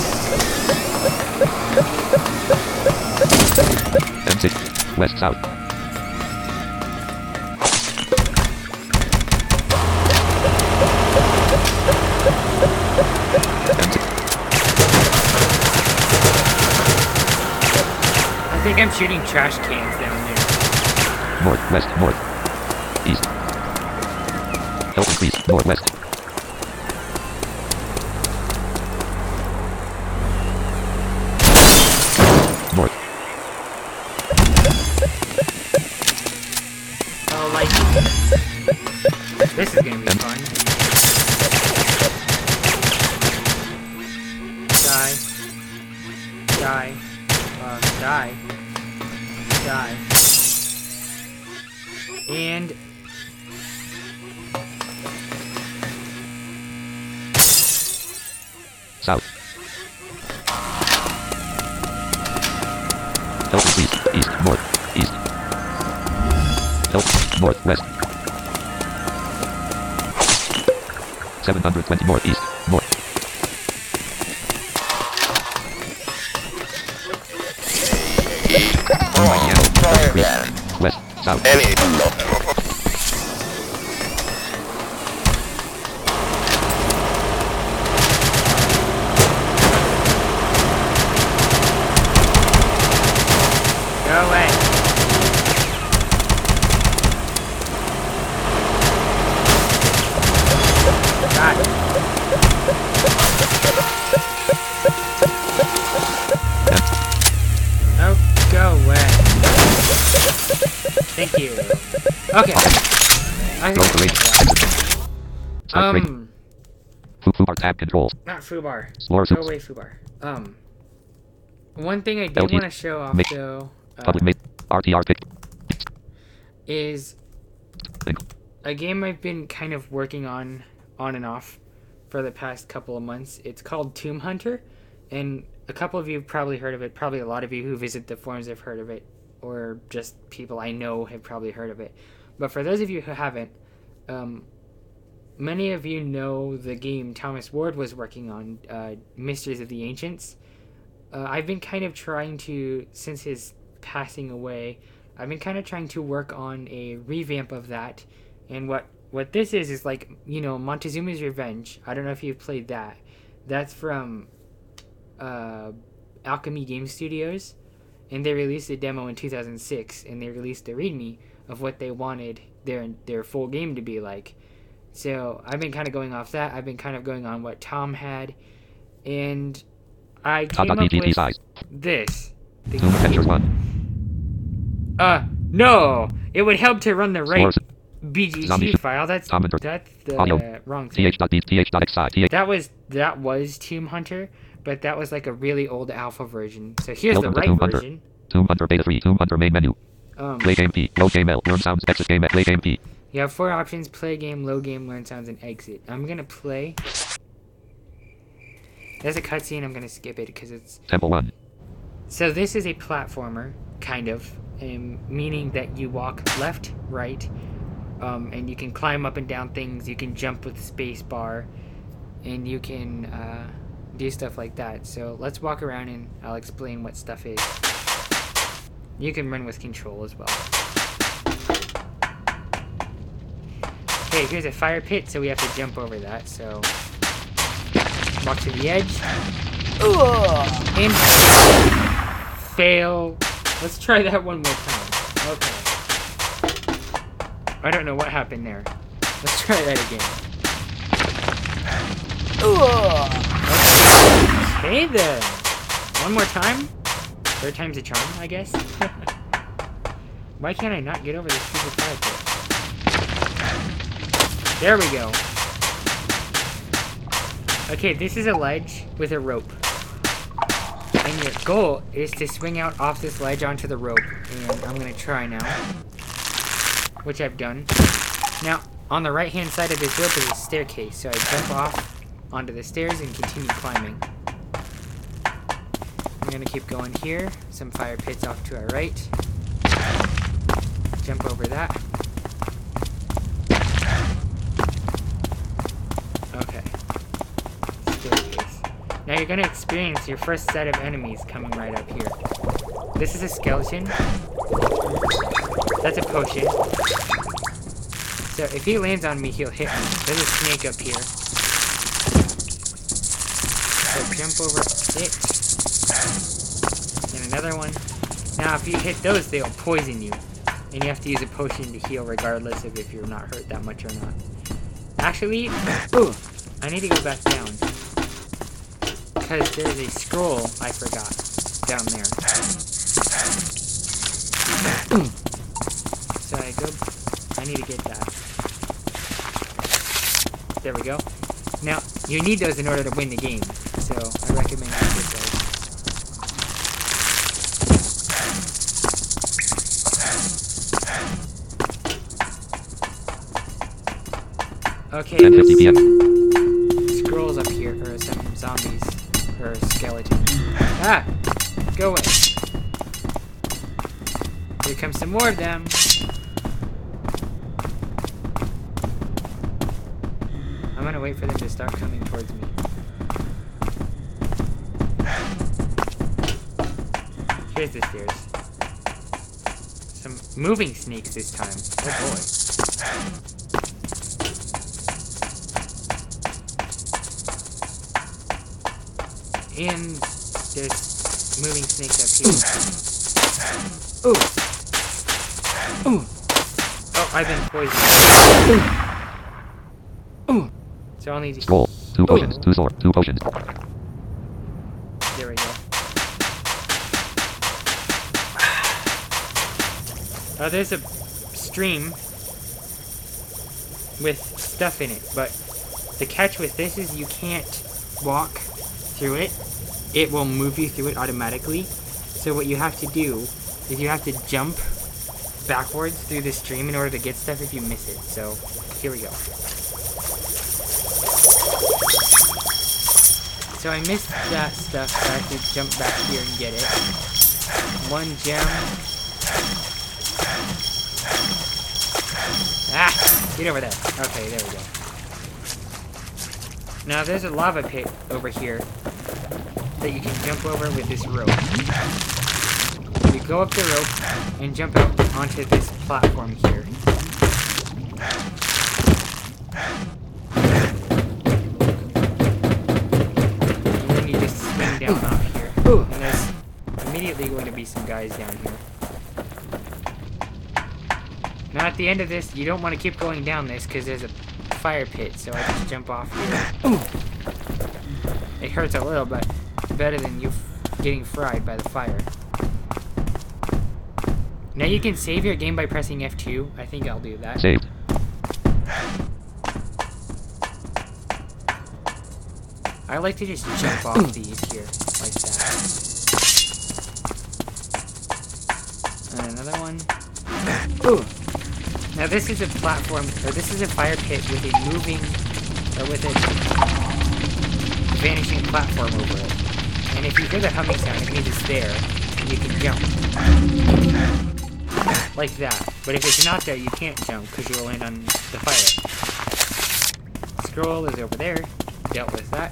M6. West. South. M6. I think I'm shooting trash cans down there. North. West. North. East. Health increase. Northwest. North. Oh, like... This is gonna be fun. Die. Die. Die. Die. And... South. Health east, east, north, east. Health north, west. 720 north, east, north. West, south. Go away. God. Oh, go away. Thank you. Okay. I Go think to rate. Start rate. Fubar tab controls. Not Fubar. Slower Go soups. away, Fubar. One thing I did LT. want to show off Make. though Public mate. RTR pick. is Think. a game I've been kind of working on and off for the past couple of months. It's called Tomb Hunter, and a couple of you have probably heard of it. Probably a lot of you who visit the forums have heard of it, or just people I know have probably heard of it. But for those of you who haven't, many of you know the game Thomas Ward was working on, Mysteries of the Ancients. I've been kind of trying to, since his passing away, I've been kind of trying to work on a revamp of that. And what this is like, you know, Montezuma's Revenge. I don't know if you've played that. That's from Alchemy Game Studios. And they released a demo in 2006. And they released a readme of what they wanted their full game to be like. So I've been kind of going off that. I've been kind of going on what Tom had. And I came up with size. this. Tomb Adventures 1. No! It would help to run the right Source. BGC Zombie. file. That's Tom Hunter. the Audio. wrong thing. th.xi. That was Tomb Hunter, but that was like a really old alpha version. So here's Welcome the to right Tomb Hunter. version. Tomb Hunter Beta 3. Tomb Hunter main menu. Play game P. Low game L. Learn sounds. Exit game. Play game P. You have 4 options: play game, low game, learn sounds, and exit. I'm gonna play. There's a cutscene. I'm gonna skip it because it's. Temple 1. So this is a platformer, kind of, meaning that you walk left, right, and you can climb up and down things. You can jump with space bar, and you can do stuff like that. So let's walk around and I'll explain what stuff is. You can run with control as well. Okay, here's a fire pit, so we have to jump over that. So walk to the edge. And fail. Let's try that one more time. Okay. I don't know what happened there. Let's try that again. Okay then. One more time. Third time's a charm, I guess. Why can't I not get over this stupid fire pit? There we go. Okay, this is a ledge with a rope. And your goal is to swing out off this ledge onto the rope. And I'm going to try now. Which I've done. Now, on the right hand side of this rope is a staircase. So I jump off onto the stairs and continue climbing. I'm going to keep going here. Some fire pits off to our right. Jump over that. Okay. Staircase. Now you're going to experience your first set of enemies coming right up here. This is a skeleton. That's a potion. So if he lands on me, he'll hit me. There's a snake up here. So jump over it. And another one. Now if you hit those, they'll poison you. And you have to use a potion to heal regardless of if you're not hurt that much or not. Actually, ooh, I need to go back down. Because there's a scroll I forgot down there. So I need to get that. There we go. Now, you need those in order to win the game. So I recommend you get those. Okay, 10:50 p.m. scrolls up here, or some zombies or skeletons. Ah! Go away. Here comes some more of them. I'm gonna wait for them to start coming towards me. Here's the stairs. Some moving snakes this time. Oh boy. And there's moving snakes up here. Ooh. Ooh. Oh, I've been poisoned. Ooh. Ooh. So I'll need to... Scroll. 2 potions. 2 sword. 2 potions. There we go. There's a stream with stuff in it, but the catch with this is you can't walk through it. It will move you through it automatically. So what you have to do is you have to jump backwards through the stream in order to get stuff if you miss it. So here we go. So I missed that stuff, so I have to jump back here and get it. 1 gem. Ah! Get over there. Okay, there we go. Now there's a lava pit over here that you can jump over with this rope. You go up the rope and jump out onto this platform here. And then you just swing down off here. And there's immediately going to be some guys down here. Now at the end of this, you don't want to keep going down this because there's a fire pit, so I just jump off here. It hurts a little, but better than you getting fried by the fire. Now you can save your game by pressing F2. I think I'll do that. Saved. I like to just jump off these here, like that. And another one. Ooh. Now this is a platform, or this is a fire pit with a moving, or with a vanishing platform over it. And if you hear the humming sound, it means it's there, and you can jump. Like that. But if it's not there, you can't jump, because you'll land on the fire. Scroll is over there. Dealt with that.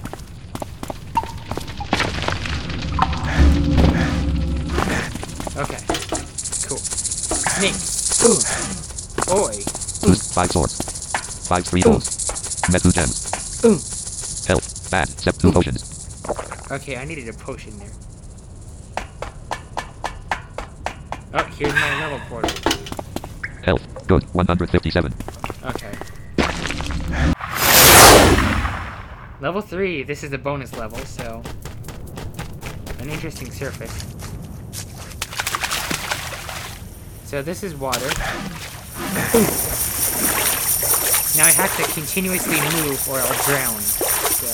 Okay. Cool. Snakes. Ooh. Oi. Boost 5 swords. 5 3 goals. Met 2 gems. Health. Bad. Except 2 potions. Okay, I needed a potion there. Oh, here's my level portal. Health. Good. 157. Okay. Level 3. This is a bonus level, so... an interesting surface. So this is water. Now I have to continuously move or I'll drown. So...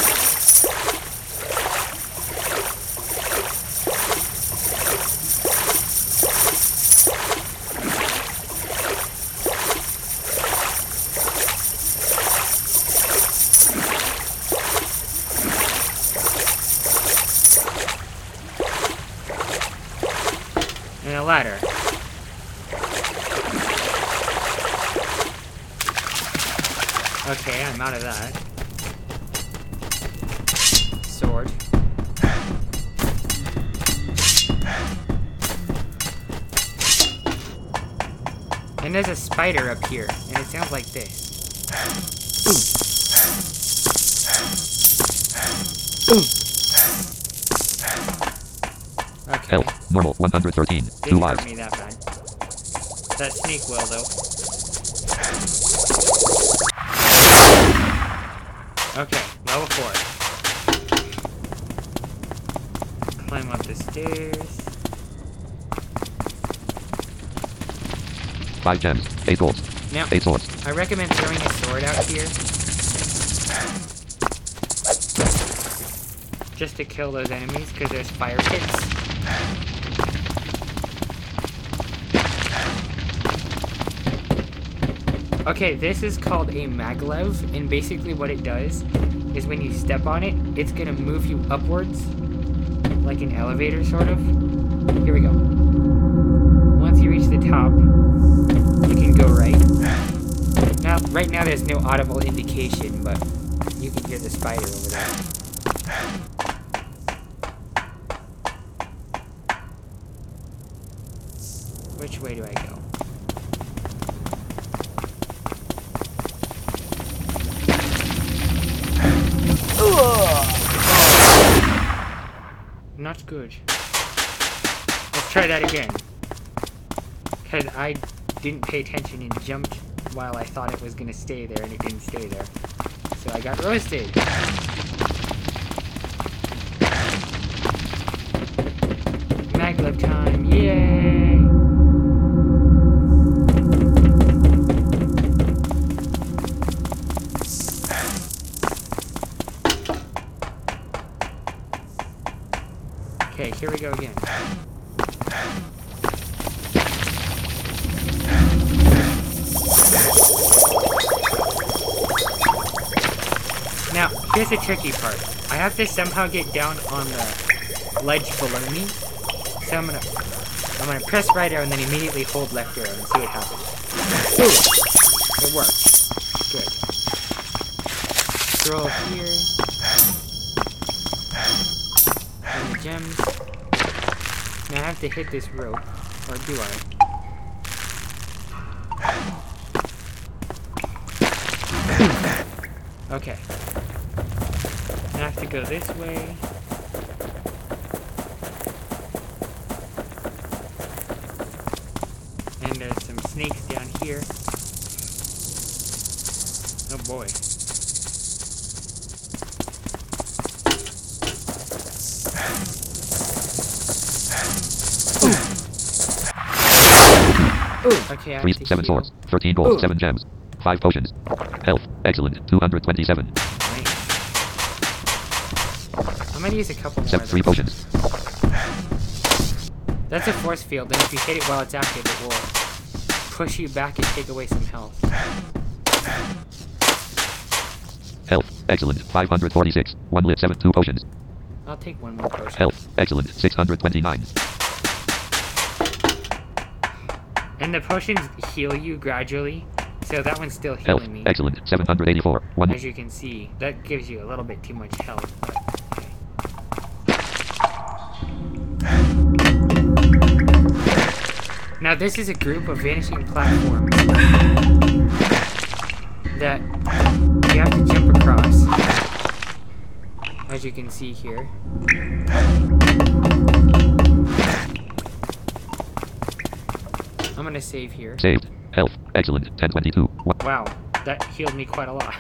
and a ladder. Okay, I'm out of that. Sword. And there's a spider up here, and it sounds like this. Okay. Health. Normal. 113. 2 Didn't lives. hurt me that bad. That snake will, though. Okay, level 4. Climb up the stairs. 5 gems. 8 golds. Now, 8 swords. I recommend throwing a sword out here. Just to kill those enemies, because there's fire pits. Okay, this is called a maglev, and basically what it does is when you step on it, it's gonna move you upwards, like an elevator, sort of. Here we go. Once you reach the top, you can go right. Now, right now there's no audible indication, but you can hear the spider over there. Which way do I go? Not good. Let's try that again. Because I didn't pay attention and jumped while I thought it was going to stay there, and it didn't stay there. So I got roasted. Maglev time, yay! Okay, here we go again. Now, here's the tricky part. I have to somehow get down on the ledge below me. So I'm gonna press right arrow and then immediately hold left arrow and see what happens. Ooh! It worked. Good. Scroll here. And the gems. Now I have to hit this rope. Or do I? Okay. I have to go this way. And there's some snakes down here. Oh boy. Ooh. Okay, I have 3, to 7 heal. swords, 13 gold, Ooh. 7 gems, 5 potions. Health, excellent, 227. Nice. I'm gonna use a couple more. 3 of those. potions. That's a force field, and if you hit it while it's active, it will push you back and take away some health. Health, excellent, 546. 1 lit, 7, 2 potions. I'll take one more potion. Health, excellent, 629. And the potions heal you gradually, so that one's still Health, healing me. excellent, 784. 1. As you can see, that gives you a little bit too much health. But okay. Now this is a group of vanishing platforms that you have to jump across, as you can see here. I'm gonna save here. Saved. Health, excellent, 1022. 1. Wow, that healed me quite a lot.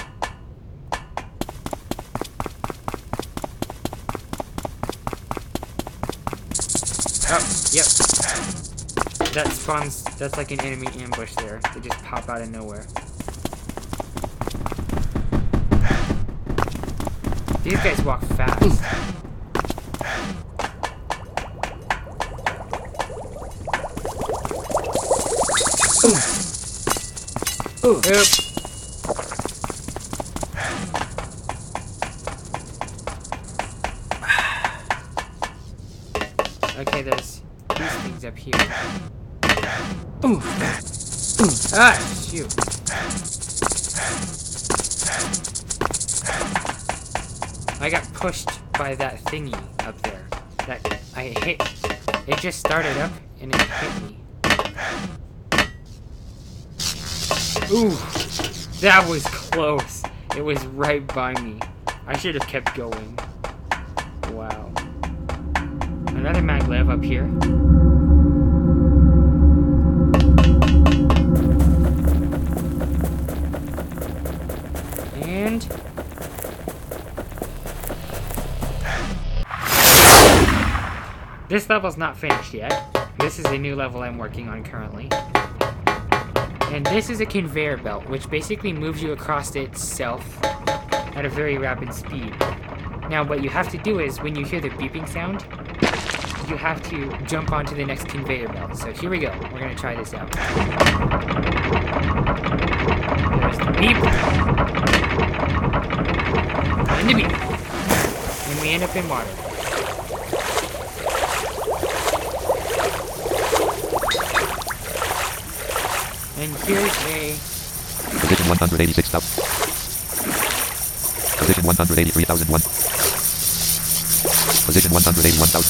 Oh, yep. That spawns, that's like an enemy ambush there. They just pop out of nowhere. These guys walk fast. Oop. Okay, there's these things up here. Ooh. Ah, shoot. I got pushed by that thingy up there. That I hit. It just started up and it hit me. Ooh, that was close. It was right by me. I should have kept going. Wow. Another maglev up here. And this level's not finished yet. This is a new level I'm working on currently. And this is a conveyor belt, which basically moves you across itself at a very rapid speed. Now, what you have to do is, when you hear the beeping sound, you have to jump onto the next conveyor belt. So here we go. We're going to try this out. There's the beep. into me. And we end up in water. And here's a... Position 186,000. Position 183,001. Position 181,000.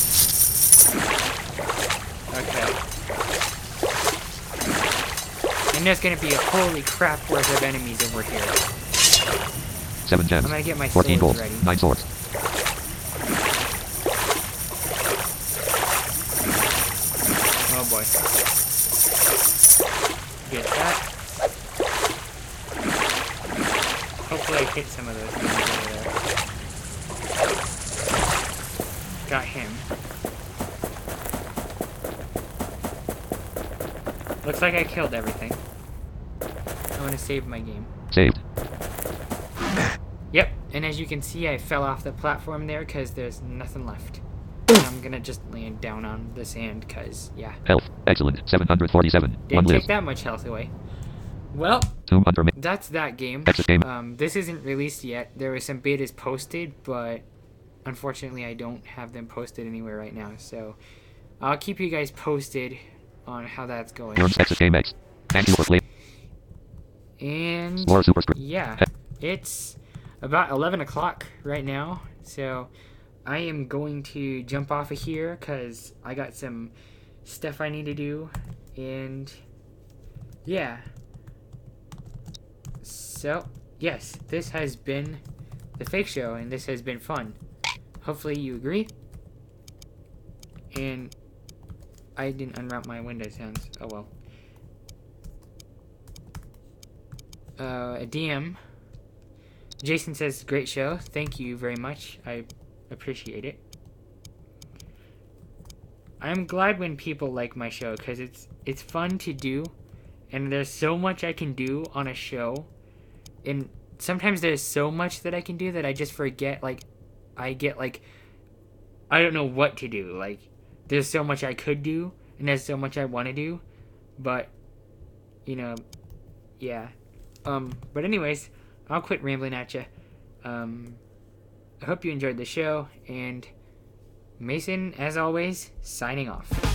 Okay. And there's gonna be a holy crap worth of enemies over here. 7 gems. I'm gonna get my 14 swords gold. ready. 9 swords. Oh boy. Get that. Hopefully I hit some of those things over there. Got him. Looks like I killed everything. I want to save my game. Saved. Yep, and as you can see, I fell off the platform there because there's nothing left. And I'm gonna just land down on the sand because, yeah. Health. Excellent. 747. 1 Didn't lives. take that much health away. Well, 200 ma- that's that game. Exit game. This isn't released yet. There were some betas posted, but unfortunately I don't have them posted anywhere right now. So I'll keep you guys posted on how that's going. Earns exit game X. Thank you for playing. And More super script. yeah, it's about 11 o'clock right now. So I am going to jump off of here because I got some stuff I need to do. And yeah. So, yes, this has been the Fake Show, and this has been fun. Hopefully you agree. And I didn't unwrap my Windows sounds. Oh well. A DM. Jason says, great show. Thank you very much. I appreciate it. I'm glad when people like my show because it's fun to do, and there's so much I can do on a show. And sometimes there's so much that I can do that I just forget, like, I get, like, I don't know what to do. Like, there's so much I could do, and there's so much I want to do, but, you know, yeah. But anyways, I'll quit rambling at you. I hope you enjoyed the show, and Mason, as always, signing off.